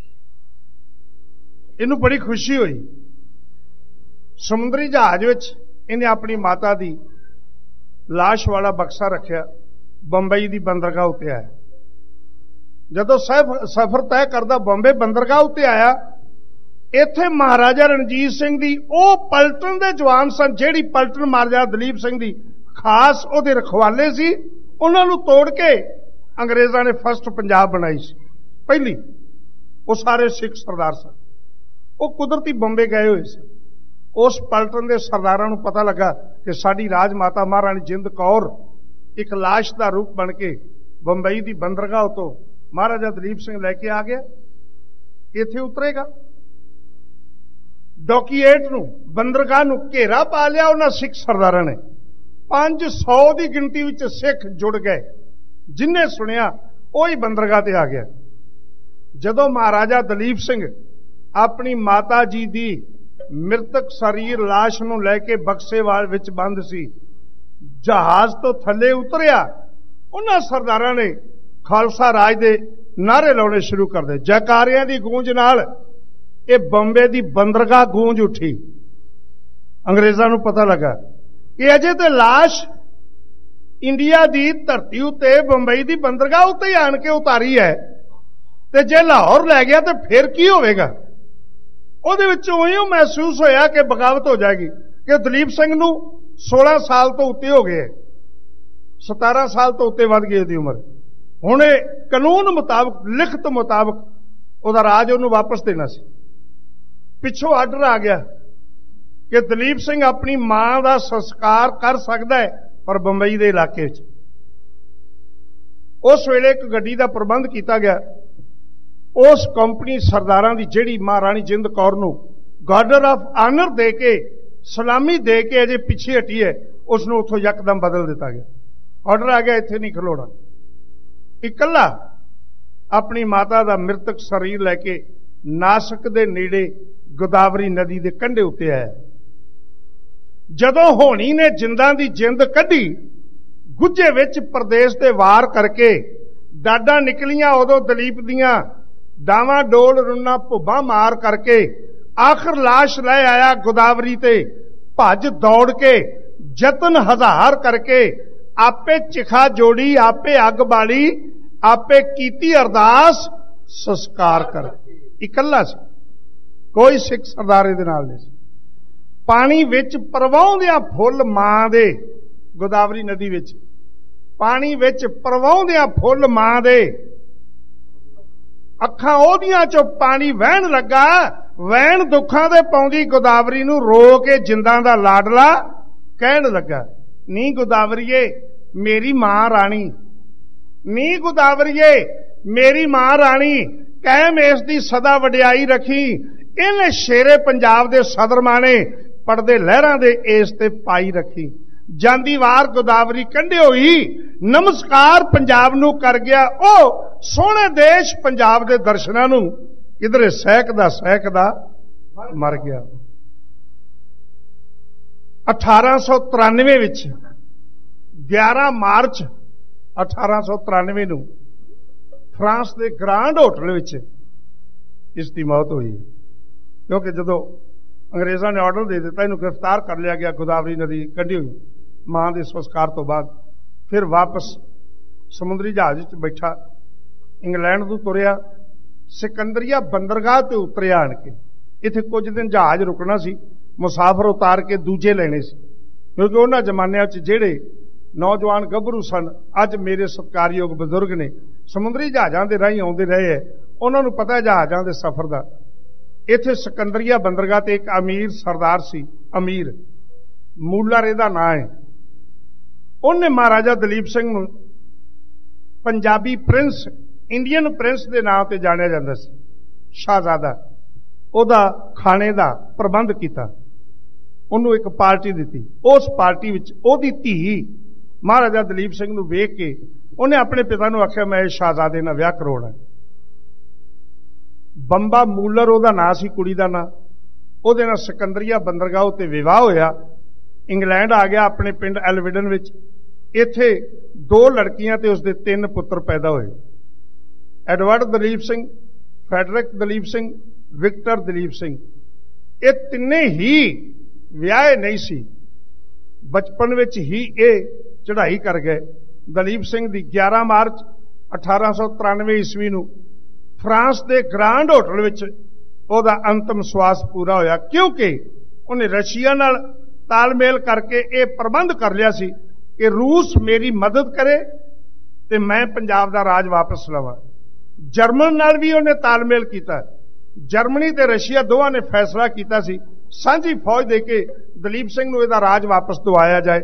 ਇਹਨੂੰ ਬੜੀ ਖੁਸ਼ੀ ਹੋਈ। ਸਮੁੰਦਰੀ ਜਹਾਜ਼ ਵਿੱਚ ਇਹਨੇ ਆਪਣੀ ਮਾਤਾ ਦੀ ਲਾਸ਼ ਵਾਲਾ ਬਕਸਾ ਰੱਖਿਆ, ਬੰਬਈ ਦੀ ਬੰਦਰਗਾਹ ਉੱਤੇ ਆਇਆ। ਜਦੋਂ ਸਫ਼ਰ ਤੈਅ ਕਰਦਾ ਬੰਬੇ ਬੰਦਰਗਾਹ ਉੱਤੇ ਆਇਆ, ਇੱਥੇ ਮਹਾਰਾਜਾ ਰਣਜੀਤ ਸਿੰਘ ਦੀ ਉਹ ਪਲਟਨ ਦੇ ਜਵਾਨ ਸਨ ਜਿਹੜੀ ਪਲਟਨ ਮਹਾਰਾਜਾ ਦਲੀਪ ਸਿੰਘ ਦੀ ਖਾਸ ਉਹਦੇ ਰਖਵਾਲੇ ਸੀ। ਉਹਨਾਂ ਨੂੰ ਤੋੜ ਕੇ ਅੰਗਰੇਜ਼ਾਂ ਨੇ ਫਸਟ ਪੰਜਾਬ ਬਣਾਈ ਸੀ ਪਹਿਲੀ। ਉਹ ਸਾਰੇ ਸਿੱਖ ਸਰਦਾਰ ਸਨ। ਉਹ ਕੁਦਰਤੀ ਬੰਬੇ ਗਏ ਹੋਏ ਸਨ। ਉਸ ਪਲਟਨ ਦੇ ਸਰਦਾਰਾਂ ਨੂੰ ਪਤਾ ਲੱਗਾ ਕਿ ਸਾਡੀ ਰਾਜ ਮਾਤਾ ਮਹਾਰਾਣੀ ਜਿੰਦ ਕੌਰ ਇੱਕ ਲਾਸ਼ ਦਾ ਰੂਪ ਬਣ ਕੇ ਬੰਬਈ ਦੀ ਬੰਦਰਗਾਹ ਤੋਂ ਮਹਾਰਾਜਾ ਦਲੀਪ ਸਿੰਘ ਲੈ ਕੇ ਆ ਗਿਆ, ਇੱਥੇ ਉਤਰੇਗਾ। ਡੋਕੀਏਟ ਨੂੰ, ਬੰਦਰਗਾਹ ਨੂੰ ਘੇਰਾ ਪਾ ਲਿਆ ਉਹਨਾਂ ਸਿੱਖ ਸਰਦਾਰਾਂ ਨੇ। ਪੰਜ ਸੌ ਦੀ ਗਿਣਤੀ ਵਿੱਚ ਸਿੱਖ ਜੁੜ ਗਏ। ਜਿੰਨੇ ਸੁਣਿਆ ਉਹੀ ਬੰਦਰਗਾਹ ਤੇ ਆ ਗਿਆ। ਜਦੋਂ ਮਹਾਰਾਜਾ ਦਲੀਪ ਸਿੰਘ ਆਪਣੀ ਮਾਤਾ ਜੀ ਦੀ ਮ੍ਰਿਤਕ ਸਰੀਰ ਲਾਸ਼ ਨੂੰ ਲੈ ਕੇ ਬਕਸੇ ਵਾਲ ਵਿੱਚ ਬੰਦ ਸੀ, ਜਹਾਜ਼ ਤੋਂ ਥੱਲੇ ਉਤਰਿਆ, ਉਹਨਾਂ ਸਰਦਾਰਾਂ ਨੇ ਖਾਲਸਾ ਰਾਜ ਦੇ ਨਾਅਰੇ ਲਾਉਣੇ ਸ਼ੁਰੂ ਕਰ ਦਿੱਤੇ। ਜੈਕਾਰਿਆਂ ਦੀ ਗੂੰਜ ਨਾਲ ਇਹ ਬੰਬੇ ਦੀ ਬੰਦਰਗਾਹ ਗੂੰਜ ਉੱਠੀ। ਅੰਗਰੇਜ਼ਾਂ ਨੂੰ ਪਤਾ ਲੱਗਾ ਕਿ ਅਜੇ ਤੇ ਲਾਸ਼ ਇੰਡੀਆ ਦੀ ਧਰਤੀ ਉੱਤੇ ਬੰਬਈ ਦੀ ਬੰਦਰਗਾਹ ਉੱਤੇ ਹੀ ਆਣ ਕੇ ਉਤਾਰੀ ਹੈ, ਤੇ ਜੇ ਲਾਹੌਰ ਲੈ ਗਿਆ ਤੇ ਫਿਰ ਕੀ ਹੋਵੇਗਾ। ਉਹਦੇ ਵਿੱਚ ਉਹੀਓ ਮਹਿਸੂਸ ਹੋਇਆ ਕਿ ਬਗਾਵਤ ਹੋ ਜਾਏਗੀ ਕਿ ਦਲੀਪ ਸਿੰਘ ਨੂੰ ਸੋਲਾਂ ਸਾਲ ਤੋਂ ਉੱਤੇ ਹੋ ਗਏ, ਸਤਾਰਾਂ ਸਾਲ ਤੋਂ ਉੱਤੇ ਵੱਧ ਗਈ ਉਹਦੀ ਉਮਰ। ਹੁਣ ਇਹ ਕਾਨੂੰਨ ਮੁਤਾਬਕ, ਲਿਖਤ ਮੁਤਾਬਕ ਉਹਦਾ ਰਾਜ ਉਹਨੂੰ ਵਾਪਸ ਦੇਣਾ ਸੀ। ਪਿੱਛੋਂ ਆਰਡਰ ਆ ਗਿਆ ਕਿ ਦਲੀਪ ਸਿੰਘ ਆਪਣੀ ਮਾਂ ਦਾ ਸੰਸਕਾਰ ਕਰ ਸਕਦਾ ਹੈ, ਪਰ ਬੰਬਈ ਦੇ ਇਲਾਕੇ ਵਿੱਚ। ਉਸ ਵੇਲੇ ਇੱਕ ਗੱਡੀ ਦਾ ਪ੍ਰਬੰਧ ਕੀਤਾ ਗਿਆ। ਉਸ ਕੰਪਨੀ ਸਰਦਾਰਾਂ ਦੀ ਜਿਹੜੀ ਮਹਾਰਾਣੀ ਜਿੰਦ ਕੌਰ ਨੂੰ ਗਾਰਡਰ ਆਫ ਆਨਰ ਦੇ ਕੇ, ਸਲਾਮੀ ਦੇ ਕੇ ਅਜੇ ਪਿੱਛੇ ਹਟੀ ਹੈ, ਉਸ ਨੂੰ ਉੱਥੋਂ ਯਕਦਮ ਬਦਲ ਦਿੱਤਾ ਗਿਆ। ਆਰਡਰ ਆ ਗਿਆ ਇੱਥੇ ਨਹੀਂ ਖਲੋਣਾ। ਇਕੱਲਾ ਆਪਣੀ ਮਾਤਾ ਦਾ ਮ੍ਰਿਤਕ ਸਰੀਰ ਲੈ ਕੇ ਨਾਸਿਕ ਦੇ ਨੇੜੇ ਗੋਦਾਵਰੀ ਨਦੀ ਦੇ ਕੰਢੇ ਉੱਤੇ ਆਇਆ। ਜਦੋਂ ਹੋਣੀ ਨੇ ਜਿੰਦਾਂ ਦੀ ਜਿੰਦ ਕੱਢੀ, ਗੁੱਜੇ ਵਿੱਚ ਪ੍ਰਦੇਸ਼ ਤੇ ਵਾਰ ਕਰਕੇ ਡਾਡਾਂ ਨਿਕਲੀਆਂ, ਉਦੋਂ ਦਲੀਪ ਦੀਆਂ ਡਾਵਾਂ ਡੋਲ ਰੁੰਨਾ ਭੁੱਬਾਂ ਮਾਰ ਕਰਕੇ ਆਖਰ ਲਾਸ਼ ਲੈ ਆਇਆ ਗੋਦਾਵਰੀ ਤੇ। ਭੱਜ ਦੌੜ ਕੇ ਯਤਨ ਹਜ਼ਾਰ ਕਰਕੇ ਆਪੇ ਚਿਖਾ ਜੋੜੀ, ਆਪੇ ਅੱਗ ਬਾਲੀ, ਆਪੇ ਕੀਤੀ ਅਰਦਾਸ, ਸੰਸਕਾਰ ਕਰ। ਇਕੱਲਾ ਸੀ, ਕੋਈ ਸਿੱਖ ਸਰਦਾਰ ਇਹਦੇ ਨਾਲ ਨਹੀਂ ਸੀ। ਪਾਣੀ ਵਿੱਚ ਪ੍ਰਵਾਹੁੰਦਿਆਂ ਫੁੱਲ ਮਾਂ ਦੇ, ਗੋਦਾਵਰੀ ਨਦੀ ਵਿੱਚ ਪਾਣੀ ਵਿੱਚ ਪ੍ਰਵਾਹੁੰਦਿਆਂ ਫੁੱਲ ਮਾਂ ਦੇ, ਅੱਖਾਂ ਉਹਦੀਆਂ ਚੋਂ ਪਾਣੀ ਵਹਿਣ ਲੱਗਾ। ਵਹਿਣ ਦੁੱਖਾਂ ਦੇ ਪਾਉਂਦੀ ਗੋਦਾਵਰੀ ਨੂੰ ਰੋ ਕੇ ਜਿੰਦਾਂ ਦਾ ਲਾਡਲਾ ਕਹਿਣ ਲੱਗਾ, ਨੀ ਗੋਦਾਵਰੀਏ ਮੇਰੀ ਮਾਂ ਰਾਣੀ, ਨੀ ਗੋਦਾਵਰੀਏ ਮੇਰੀ ਮਾਂ ਰਾਣੀ, ਕਾਇਮ ਇਸ ਦੀ ਸਦਾ ਵਡਿਆਈ ਰੱਖੀ। ਇਹਨੇ ਸ਼ੇਰੇ ਪੰਜਾਬ ਦੇ ਸਦਰ ਮਾਣੇ, ਪੜਦੇ ਲਹਿਰਾਂ ਦੇ ਇਸ ਤੇ ਪਾਈ ਰੱਖੀ। ਜਾਂਦੀ ਵਾਰ ਗੋਦਾਵਰੀ ਕੰਢੇ ਹੋਈ, ਨਮਸਕਾਰ ਪੰਜਾਬ ਨੂੰ ਕਰ ਗਿਆ। ਉਹ ਸੋਹਣੇ ਦੇਸ਼ ਪੰਜਾਬ ਦੇ ਦਰਸ਼ਨਾਂ ਨੂੰ ਕਿਧਰੇ ਸਹਿਕਦਾ ਸਹਿਕਦਾ ਮਰ ਗਿਆ। ਅਠਾਰਾਂ ਸੌ ਤਰਾਨਵੇਂ ਵਿੱਚ ਗਿਆਰਾਂ ਮਾਰਚ ਅਠਾਰਾਂ ਸੌ ਤਰਾਨਵੇਂ ਨੂੰ ਫਰਾਂਸ ਦੇ ਗ੍ਰਾਂਡ ਹੋਟਲ ਵਿੱਚ ਇਸ ਦੀ ਮੌਤ ਹੋਈ, ਕਿਉਂਕਿ ਜਦੋਂ ਅੰਗਰੇਜ਼ਾਂ ਨੇ ਆਰਡਰ ਦੇ ਦਿੱਤਾ ਇਹਨੂੰ ਗ੍ਰਿਫਤਾਰ ਕਰ ਲਿਆ ਗਿਆ। ਗੋਦਾਵਰੀ ਨਦੀ ਕੱਢੀ ਹੋਈ ਮਾਂ ਦੇ ਸੰਸਕਾਰ ਤੋਂ ਬਾਅਦ ਫਿਰ ਵਾਪਸ ਸਮੁੰਦਰੀ ਜਹਾਜ਼ ਵਿੱਚ ਬੈਠਾ ਇੰਗਲੈਂਡ ਤੋਂ ਤੁਰਿਆ, ਸਿਕੰਦਰੀਆ ਬੰਦਰਗਾਹ ਤੇ ਉਤਰਿਆ ਆਣ ਕੇ। ਇੱਥੇ ਕੁਝ ਦਿਨ ਜਹਾਜ਼ ਰੁਕਣਾ ਸੀ, ਮੁਸਾਫਰ ਉਤਾਰ ਕੇ ਦੂਜੇ ਲੈਣੇ ਸੀ, ਕਿਉਂਕਿ ਉਹਨਾਂ ਜ਼ਮਾਨਿਆਂ 'ਚ ਜਿਹੜੇ ਨੌਜਵਾਨ ਗੱਭਰੂ ਸਨ, ਅੱਜ ਮੇਰੇ ਸਤਿਕਾਰਯੋਗ ਬਜ਼ੁਰਗ ਨੇ, ਸਮੁੰਦਰੀ ਜਹਾਜ਼ਾਂ ਦੇ ਰਾਹੀਂ ਆਉਂਦੇ ਰਹੇ ਹੈ, ਉਹਨਾਂ ਨੂੰ ਪਤਾ ਹੈ ਜਹਾਜ਼ਾਂ ਦੇ ਸਫ਼ਰ ਦਾ। ਇੱਥੇ ਸਿਕੰਦਰੀਆ ਬੰਦਰਗਾਹ ਤੇ ਇੱਕ ਅਮੀਰ ਸਰਦਾਰ ਸੀ, ਅਮੀਰ ਮੂਲਰ ਇਹਦਾ ਨਾਂ ਹੈ। ਉਹਨੇ ਮਹਾਰਾਜਾ ਦਲੀਪ ਸਿੰਘ ਨੂੰ ਪੰਜਾਬੀ ਪ੍ਰਿੰਸ, ਇੰਡੀਅਨ ਪ੍ਰਿੰਸ ਦੇ ਨਾਂ ਤੇ ਜਾਣਿਆ ਜਾਂਦਾ ਸੀ, ਸ਼ਾਹਜ਼ਾਦਾ, ਉਹਦਾ ਖਾਣੇ ਦਾ ਪ੍ਰਬੰਧ ਕੀਤਾ। ਉਹਨੂੰ ਇੱਕ ਪਾਰਟੀ ਦਿੱਤੀ। ਉਸ ਪਾਰਟੀ ਵਿੱਚ ਉਹਦੀ ਧੀ ਮਹਾਰਾਜਾ ਦਲੀਪ ਸਿੰਘ ਨੂੰ ਵੇਖ ਕੇ ਉਹਨੇ ਆਪਣੇ ਪਿਤਾ ਨੂੰ ਆਖਿਆ, ਮੈਂ ਇਸ ਸ਼ਾਹਜ਼ਾਦੇ ਨਾਲ ਵਿਆਹ ਕਰਾਉਣਾ। ਬੰਬਾ ਮੂਲਰ ਉਹਦਾ ਨਾਂ ਸੀ, ਕੁੜੀ ਦਾ ਨਾਂ। ਉਹਦੇ ਨਾਲ ਸਿਕੰਦਰੀਆ ਬੰਦਰਗਾਹ ਉੱਤੇ ਵਿਵਾਹ ਹੋਇਆ। ਇੰਗਲੈਂਡ ਆ ਗਿਆ ਆਪਣੇ ਪਿੰਡ ਐਲਵਿਡਨ ਵਿੱਚ। ਇੱਥੇ ਦੋ ਲੜਕੀਆਂ ਤੇ ਉਸਦੇ ਤਿੰਨ ਪੁੱਤਰ ਪੈਦਾ ਹੋਏ, Edward Duleep Singh, Frederick Duleep Singh, Victor Duleep Singh. ਇਹ ਤਿੰਨੇ ਹੀ ਵਿਆਹੇ ਨਹੀਂ ਸੀ, ਬਚਪਨ ਵਿੱਚ ਹੀ ਇਹ ਚੜ੍ਹਾਈ ਕਰ ਗਏ। ਦਲੀਪ ਸਿੰਘ ਦੀ ਗਿਆਰਾਂ ਮਾਰਚ ਅਠਾਰਾਂ ਸੌ ਤਰਾਨਵੇਂ ਈਸਵੀ ਨੂੰ ਫਰਾਂਸ ਦੇ ਗ੍ਰਾਂਡ ਹੋਟਲ ਵਿੱਚ ਉਹਦਾ ਅੰਤਮ ਸਵਾਸ ਪੂਰਾ ਹੋਇਆ, ਕਿਉਂਕਿ ਉਹਨੇ ਰਸ਼ੀਆ ਨਾਲ ਤਾਲਮੇਲ ਕਰਕੇ ਇਹ ਪ੍ਰਬੰਧ ਕਰ ਲਿਆ ਸੀ ਕਿ ਰੂਸ ਮੇਰੀ ਮਦਦ ਕਰੇ ਤੇ ਮੈਂ ਪੰਜਾਬ ਦਾ ਰਾਜ ਵਾਪਸ ਲਵਾਂ। ਜਰਮਨ ਨਾਲ ਵੀ ਉਹਨੇ ਤਾਲਮੇਲ ਕੀਤਾ। ਜਰਮਨੀ ਤੇ ਰਸ਼ੀਆ ਦੋਵਾਂ ਨੇ ਫੈਸਲਾ ਕੀਤਾ ਸੀ ਸਾਂਝੀ ਫੌਜ ਦੇ ਕੇ ਦਲੀਪ ਸਿੰਘ ਨੂੰ ਇਹਦਾ ਰਾਜ ਵਾਪਸ ਦਿਵਾਇਆ ਜਾਏ।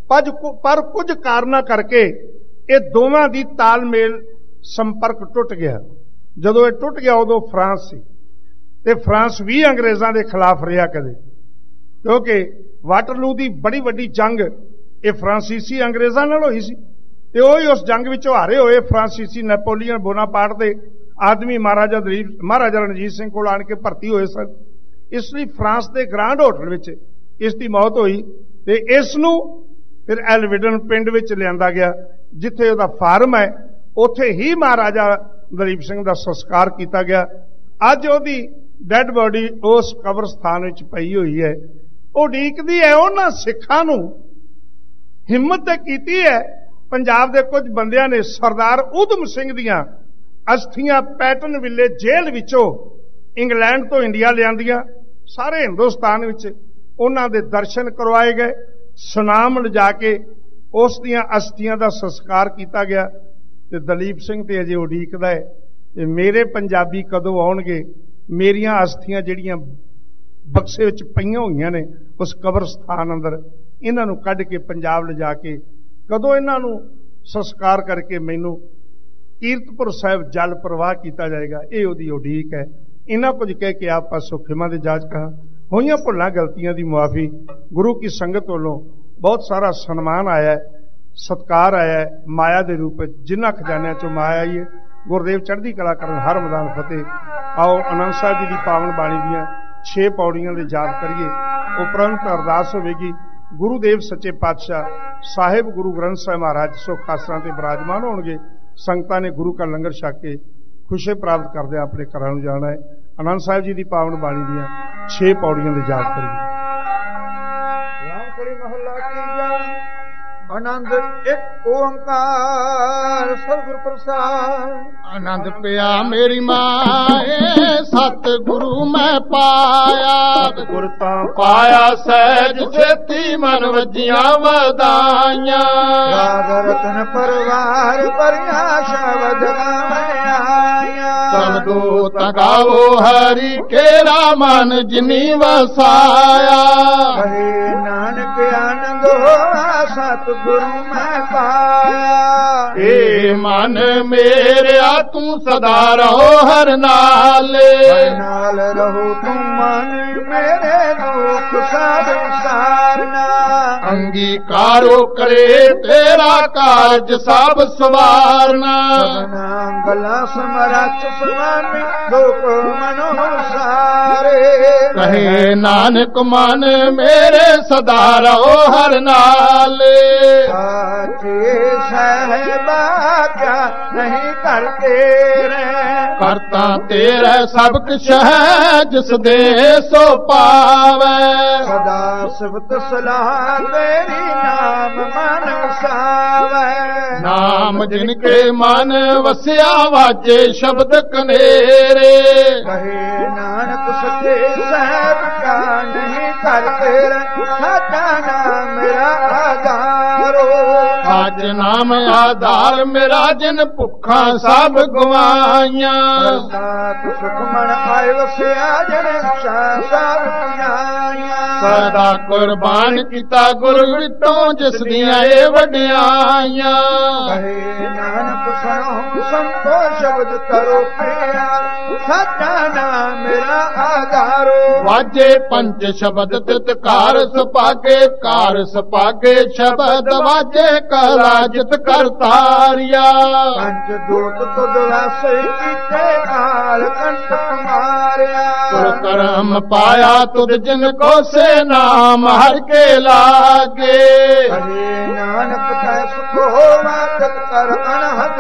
ਪਰ ਕੁਝ ਕਾਰਨਾਂ ਕਰਕੇ ਇਹ ਦੋਵਾਂ ਦੀ ਤਾਲਮੇਲ ਸੰਪਰਕ ਟੁੱਟ ਗਿਆ। ਜਦੋਂ ਇਹ ਟੁੱਟ ਗਿਆ ਉਦੋਂ ਫਰਾਂਸ ਸੀ, ਤੇ ਫਰਾਂਸ ਵੀ ਅੰਗਰੇਜ਼ਾਂ ਦੇ ਖਿਲਾਫ ਰਿਹਾ ਕਦੇ, ਕਿਉਂਕਿ ਵਾਟਰਲੂ ਦੀ ਬੜੀ ਵੱਡੀ ਜੰਗ ਇਹ ਫਰਾਂਸੀਸੀ ਅੰਗਰੇਜ਼ਾਂ ਨਾਲ ਹੋਈ ਸੀ, ਤੇ ਉਹ ਹੀ ਉਸ ਜੰਗ ਵਿੱਚੋਂ ਹਾਰੇ ਹੋਏ ਫਰਾਂਸੀਸੀ ਨੈਪੋਲੀਅਨ ਬੋਨਾਪਾਰਟ ਦੇ ਆਦਮੀ ਮਹਾਰਾਜਾ ਦਲੀਪ ਮਹਾਰਾਜਾ ਰਣਜੀਤ ਸਿੰਘ ਕੋਲ ਆਣ ਕੇ ਭਰਤੀ ਹੋਏ ਸਨ। ਇਸ ਲਈ ਫਰਾਂਸ ਦੇ ਗ੍ਰਾਂਡ ਹੋਟਲ ਵਿੱਚ ਇਸ ਦੀ ਮੌਤ ਹੋਈ, ਤੇ ਇਸ ਨੂੰ ਫਿਰ ਐਲਵਿਡਨ ਪਿੰਡ ਵਿੱਚ ਲਿਆਂਦਾ ਗਿਆ, ਜਿੱਥੇ ਉਹਦਾ ਫਾਰਮ ਹੈ। ਉੱਥੇ ਹੀ ਮਹਾਰਾਜਾ ਦਲੀਪ ਸਿੰਘ ਦਾ ਸੰਸਕਾਰ ਕੀਤਾ ਗਿਆ। ਅੱਜ ਉਹਦੀ ਡੈੱਡ ਬੋਡੀ ਉਸ ਕਬਰਸਤਾਨ ਵਿੱਚ ਪਈ ਹੋਈ ਹੈ। ਉਹ ਉਡੀਕਦੀ ਹੈ ਉਹਨਾਂ ਸਿੱਖਾਂ ਨੂੰ। ਹਿੰਮਤ ਤੇ ਕੀਤੀ ਹੈ ਪੰਜਾਬ ਦੇ ਕੁਝ ਬੰਦਿਆਂ ਨੇ ਸਰਦਾਰ ਊਧਮ ਸਿੰਘ ਦੀਆਂ ਅਸਥੀਆਂ ਪੈਟਨ ਵਿਲੇ ਜੇਲ੍ਹ ਵਿੱਚੋਂ ਇੰਗਲੈਂਡ ਤੋਂ ਇੰਡੀਆ ਲਿਆਂਦੀਆਂ। ਸਾਰੇ ਹਿੰਦੁਸਤਾਨ ਵਿੱਚ ਉਹਨਾਂ ਦੇ ਦਰਸ਼ਨ ਕਰਵਾਏ ਗਏ। ਸੁਨਾਮ ਲਿਜਾ ਕੇ ਉਸ ਦੀਆਂ ਅਸਥੀਆਂ ਦਾ ਸੰਸਕਾਰ ਕੀਤਾ ਗਿਆ। ਤੇ ਦਲੀਪ ਸਿੰਘ ਤੇ ਅਜੇ ਉਡੀਕਦਾ ਹੈ ਤੇ ਮੇਰੇ ਪੰਜਾਬੀ ਕਦੋਂ ਆਉਣਗੇ, ਮੇਰੀਆਂ ਅਸਥੀਆਂ ਜਿਹੜੀਆਂ ਬਕਸੇ ਵਿੱਚ ਪਈਆਂ ਹੋਈਆਂ ਨੇ ਉਸ ਕਬਰਸਤਾਨ ਅੰਦਰ, ਇਹਨਾਂ ਨੂੰ ਕੱਢ ਕੇ ਪੰਜਾਬ ਲਿਜਾ ਕੇ ਕਦੋਂ ਇਹਨਾਂ ਨੂੰ ਸੰਸਕਾਰ ਕਰਕੇ ਮੈਨੂੰ ਕੀਰਤਪੁਰ ਸਾਹਿਬ ਜਲ ਪ੍ਰਵਾਹ ਕੀਤਾ ਜਾਏਗਾ। ਇਹ ਉਹਦੀ ਉਡੀਕ ਹੈ। ਇਹਨਾਂ ਕੁਝ ਕਹਿ ਕੇ ਆਪ ਪਾਸੋਂ ਖਿਮਾ ਦੇ ਜਾਚ ਕਹਾ। ਹੋਈਆਂ ਭੁੱਲਾਂ ਗਲਤੀਆਂ ਦੀ ਮੁਆਫੀ। ਗੁਰੂ ਕੀ ਸੰਗਤ ਵੱਲੋਂ ਬਹੁਤ ਸਾਰਾ ਸਨਮਾਨ ਆਇਆ ਹੈ, ਸਤਕਾਰ ਆਇਆ ਹੈ ਮਾਇਆ ਦੇ ਰੂਪ ਵਿੱਚ। ਜਿਨ੍ਹਾਂ ਖਜ਼ਾਨਿਆਂ ਚੋਂ ਮਾਇਆ ਆਈ ਹੈ, ਗੁਰਦੇਵ ਚੜ੍ਹਦੀ ਕਲਾ ਕਰਨ, ਹਰ ਮੈਦਾਨ ਫਤਿਹ। ਆਓ ਆਨੰਦ ਸਾਹਿਬ ਜੀ ਦੀ ਪਾਵਨ ਬਾਣੀ ਦੀਆਂ ਛੇ ਪੌੜੀਆਂ ਦੇ ਜਾਪ ਕਰੀਏ। ਉਪਰੰਤ ਅਰਦਾਸ ਹੋਵੇਗੀ। ਗੁਰੂਦੇਵ ਸੱਚੇ ਪਾਤਸ਼ਾਹ ਸਾਹਿਬ ਗੁਰੂ ਗ੍ਰੰਥ ਸਾਹਿਬ ਮਹਾਰਾਜ ਸੁੱਖ ਆਸਰਾਂ ਤੇ ਬਿਰਾਜਮਾਨ ਹੋਣਗੇ। ਸੰਗਤਾਂ ਨੇ ਗੁਰੂ ਕਾ ਲੰਗਰ ਛਕ ਕੇ ਖੁਸ਼ੀ ਪ੍ਰਾਪਤ ਕਰਦੇ ਆਪਣੇ ਘਰਾਂ ਨੂੰ ਜਾਣਾ ਹੈ। ਆਨੰਦ ਸਾਹਿਬ ਜੀ ਦੀ ਪਾਵਨ ਬਾਣੀ ਦੀਆਂ ਛੇ ਪੌੜੀਆਂ ਦੇ ਜਾਪ ਕਰੀਏ। ਰਾਮਕਲੀ ਮਹੱਲਾ ਤੀਜਾ। ਆਨੰਦ ਇੱਕ ਓੰਕਾਰ ਸਤਿਗੁਰ ਪ੍ਰਸਾਦ। ਆਨੰਦ ਪਿਆ ਮੇਰੀ ਮਾਏ, ਸਤ ਗੁਰੂ ਮੈਂ ਪਾਇਆ। ਗੁਰ ਤਾਂ ਪਾਇਆ ਸਹਿਜ ਸੇਤੀ ਮਨ ਵੱਜੀਆਂ ਵਧਾਈਆਂ। ਰਾਗ ਰਤਨ ਪਰਵਾਰ ਭਰੀਆਂ ਸ਼ਬਦ ਗਾਵਿਆਈਆਂ। ਸਬਦੋ ਤਗਾਵੋ ਹਰੀ ਕੇਰਾ ਮਨ ਜਿਨੀ ਵਸਾਇਆ। ਕਹੇ ਨਾਨਕ ਆਨੰਦ ਹੋਆ ਸਤ ਗੁਰੂ ਮੈਂ ਪਾਇਆ। ਏ ਮਨ ਮੇਰਿਆ ਤੂੰ ਸਦਾ ਰਹੋ ਹਰ ਨਾਲੇ। ਹਰ ਨਾਲ ਰਹੋ ਤੂੰ ਮਨ ਮੇਰੇ ਦੁੱਖ ਸਭ ਵਿਸਾਰਨਾ। ਅੰਗੀਕਾਰੋ ਕਰੇ ਤੇਰਾ ਕਾਰਜ ਸਭ ਸਵਾਰਨਾ। ਸਭਨਾ ਗਲਾ ਸਮਰੱਥ ਸੁਆਮੀ ਲੋਕ ਮਨੋ ਸਾਰੇ। ਕਹੇ ਨਾਨਕ ਮਨ ਮੇਰੇ ਸਦਾ ਰਹੋ ਹਰ ਨਾਲੇ। ਸਾਚੇ ਸਾਹਿਬਾ ਕਿਆ ਨਹੀਂ ਕਰਤੇ ਰਹਿ। ਕਰਤਾ ਤੇਰਾ ਸਭ ਕੁਛ ਹੈ ਜਿਸ ਦੇ ਸੋ ਪਾਵੈ। ਸਦਾ ਸਿਫਤ ਸਲਾਹ ਤੇਰੀ ਨਾਮ ਮਨ ਵਸਾਵੈ। ਨਾ ਨਾਮ ਜਿਨ ਕੇ ਮਨ ਵਸਿਆ ਵਾਜੇ ਸ਼ਬਦ ਕਨੇਰੇ ਕਹੇ ਨਾਨਕ ਸੱਚੇ ਸਾਹਿਬ ਕਾ ਨਹੀਂ ਕਰ ਤੇਰਾ ਸਾਡਾ ਨਾਮ ਮੇਰਾ ਆਧਾਰੋ ਅੱਜ ਨਾਮ ਆਧਾਰ ਮੇਰਾ ਜਿਨ ਭੁੱਖਾਂ ਸਭ ਗਵਾਈਆਂ ਸਾਤ ਸੁਖ ਮਨ ਆਏ ਵਸਿਆ ਜਨ ਇੱਛਾ ਸਭ ਪੁਜਾਈਆਂ ਸਦਾ ਕੁਰਬਾਨ ਕੀਤਾ ਗੁਰ ਵਿਟੋਂ ਜਿਸ ਦੀਆਂ ਇਹ ਵਡਿਆਈਆਂ ਕਹੇ ਨਾਨਕ ਸੁਣੋ ਸੰਤੋ ਸ਼ਬਦ ਕਰੋ ਪ੍ਰਿਆ ਸਾਡਾ ਨਾਮ ਮੇਰਾ ਆਧਾਰੋ ਵਾਜੇ ਪੰਜ ਸ਼ਬਦ ਤਿਤ ਕਾਰ ਸੁਭਾਗੇ ਕਾਰ ਸੁਭਾਗੇ ਸ਼ਬਦ ਵਾਜੇ ਕਲਾ ਜਿਤ ਕਰਤਾਰਿਆ ਪੰਜ ਦੂਤ ਤੁਧ ਵਾਸੇ ਕੀਤੇ ਕਾਲ ਕੰਟ ਮਾਰਿਆ ਗੁਰ ਕਰਮ ਪਾਇਆ ਤੁਧ ਜਿਨ ਕੋ ਸੇ ਨਾਮ ਹਰ ਕੇ ਲਾਗੇ ਹਰੇ ਨਾਨਕ ਤੈ ਸੁਖ ਹੋਵਾ ਤਤ ਕਰ ਅਨਹਦ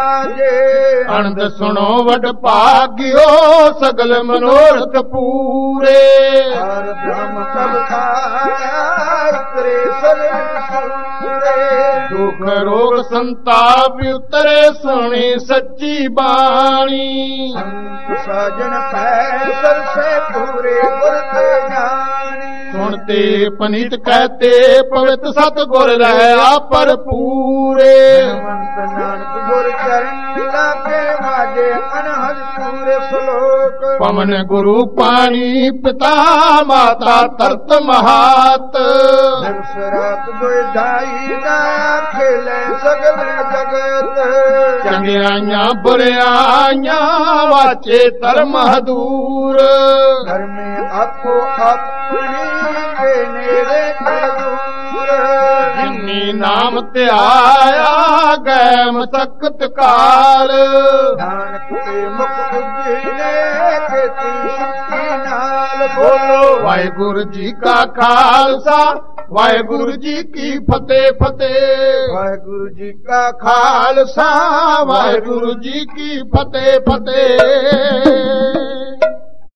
ਵਾਜੇ ਅਨੰਦ ਸੁਣੋ ਵਡ ਭਾਗਿਓ ਸਗਲ ਮਨੋਰਥ ਪੂਰੇ ਹਰ ਬ੍ਰਹਮ ਕਬ ਖਾਇਆ ਇਤਰੇ ਸਗਲ ਸੂਰੇ ਦੁਖ ਰੋਗ ਸੰਤਾਪ ਉਤਰੇ ਸੁਣੀ ਸੱਚੀ ਬਾਣੀ ਸੰਤ ਸਾਜਨ ਪੈ ਸਰਸੇ ਪੂਰੇ ਗੁਰ ਤੇ ਜਾਣੀ ਸੁਣਤੇ ਪਨੀਤ ਕਹਤੇ ਪਵਿੱਤ ਸਤ ਗੁਰ ਰਹਿਆ ਭਰਪੂਰੇ ਹਨੂਮੰਤ ਨਾਨਕ ਗੁਰ ਚਰਨ ਲਾਗੇ ਵਾਜੇ ਅਨਹਦ ਸੂਰੇ ਸਲੋਕ ਪਵਨ ਗੁਰੂ ਪਾਣੀ ਪਿਤਾ ਮਾਤਾ ਤਰਤ ਮਹਾਤ ਦਿਵਸ ਰਾਤ ਦੁਇ ਢਾਈ ਦਾ ਖੇਲੇ ਸਗਲ ਜਗਤ ਚੰਗਿਆਈਆਂ ਬੁਰਿਆਈਆਂ ਵਾਚੇ ਧਰਮ ਹਦੂਰ ਧਰਮੇ ਆਪੋ ਆਪਣੀ ਕੇ ਨੇੜੇ ਤੇ ਦੂਰ ਜਿਨੀ ਨਾਮ ਧਿਆਇਆ ਗੈ ਮਸਕਤ ਕਾਲ ਨਾਨਕ ਤੇ ਮੁਖ ਉਜੀਨੇ ਖੇਤੀ ਸ਼ਕਤੀ ਨਾਲ ਬੋਲੋ ਵਾਹਿਗੁਰੂ ਜੀ ਕਾ ਖਾਲਸਾ ਵਾਹਿਗੁਰੂ ਜੀ ਕੀ ਫਤਿਹ ਫਤਿਹ ਵਾਹਿਗੁਰੂ ਜੀ ਕਾ ਖਾਲਸਾ ਵਾਹਿਗੁਰੂ ਜੀ ਕੀ ਫਤਿਹ ਫਤਿਹ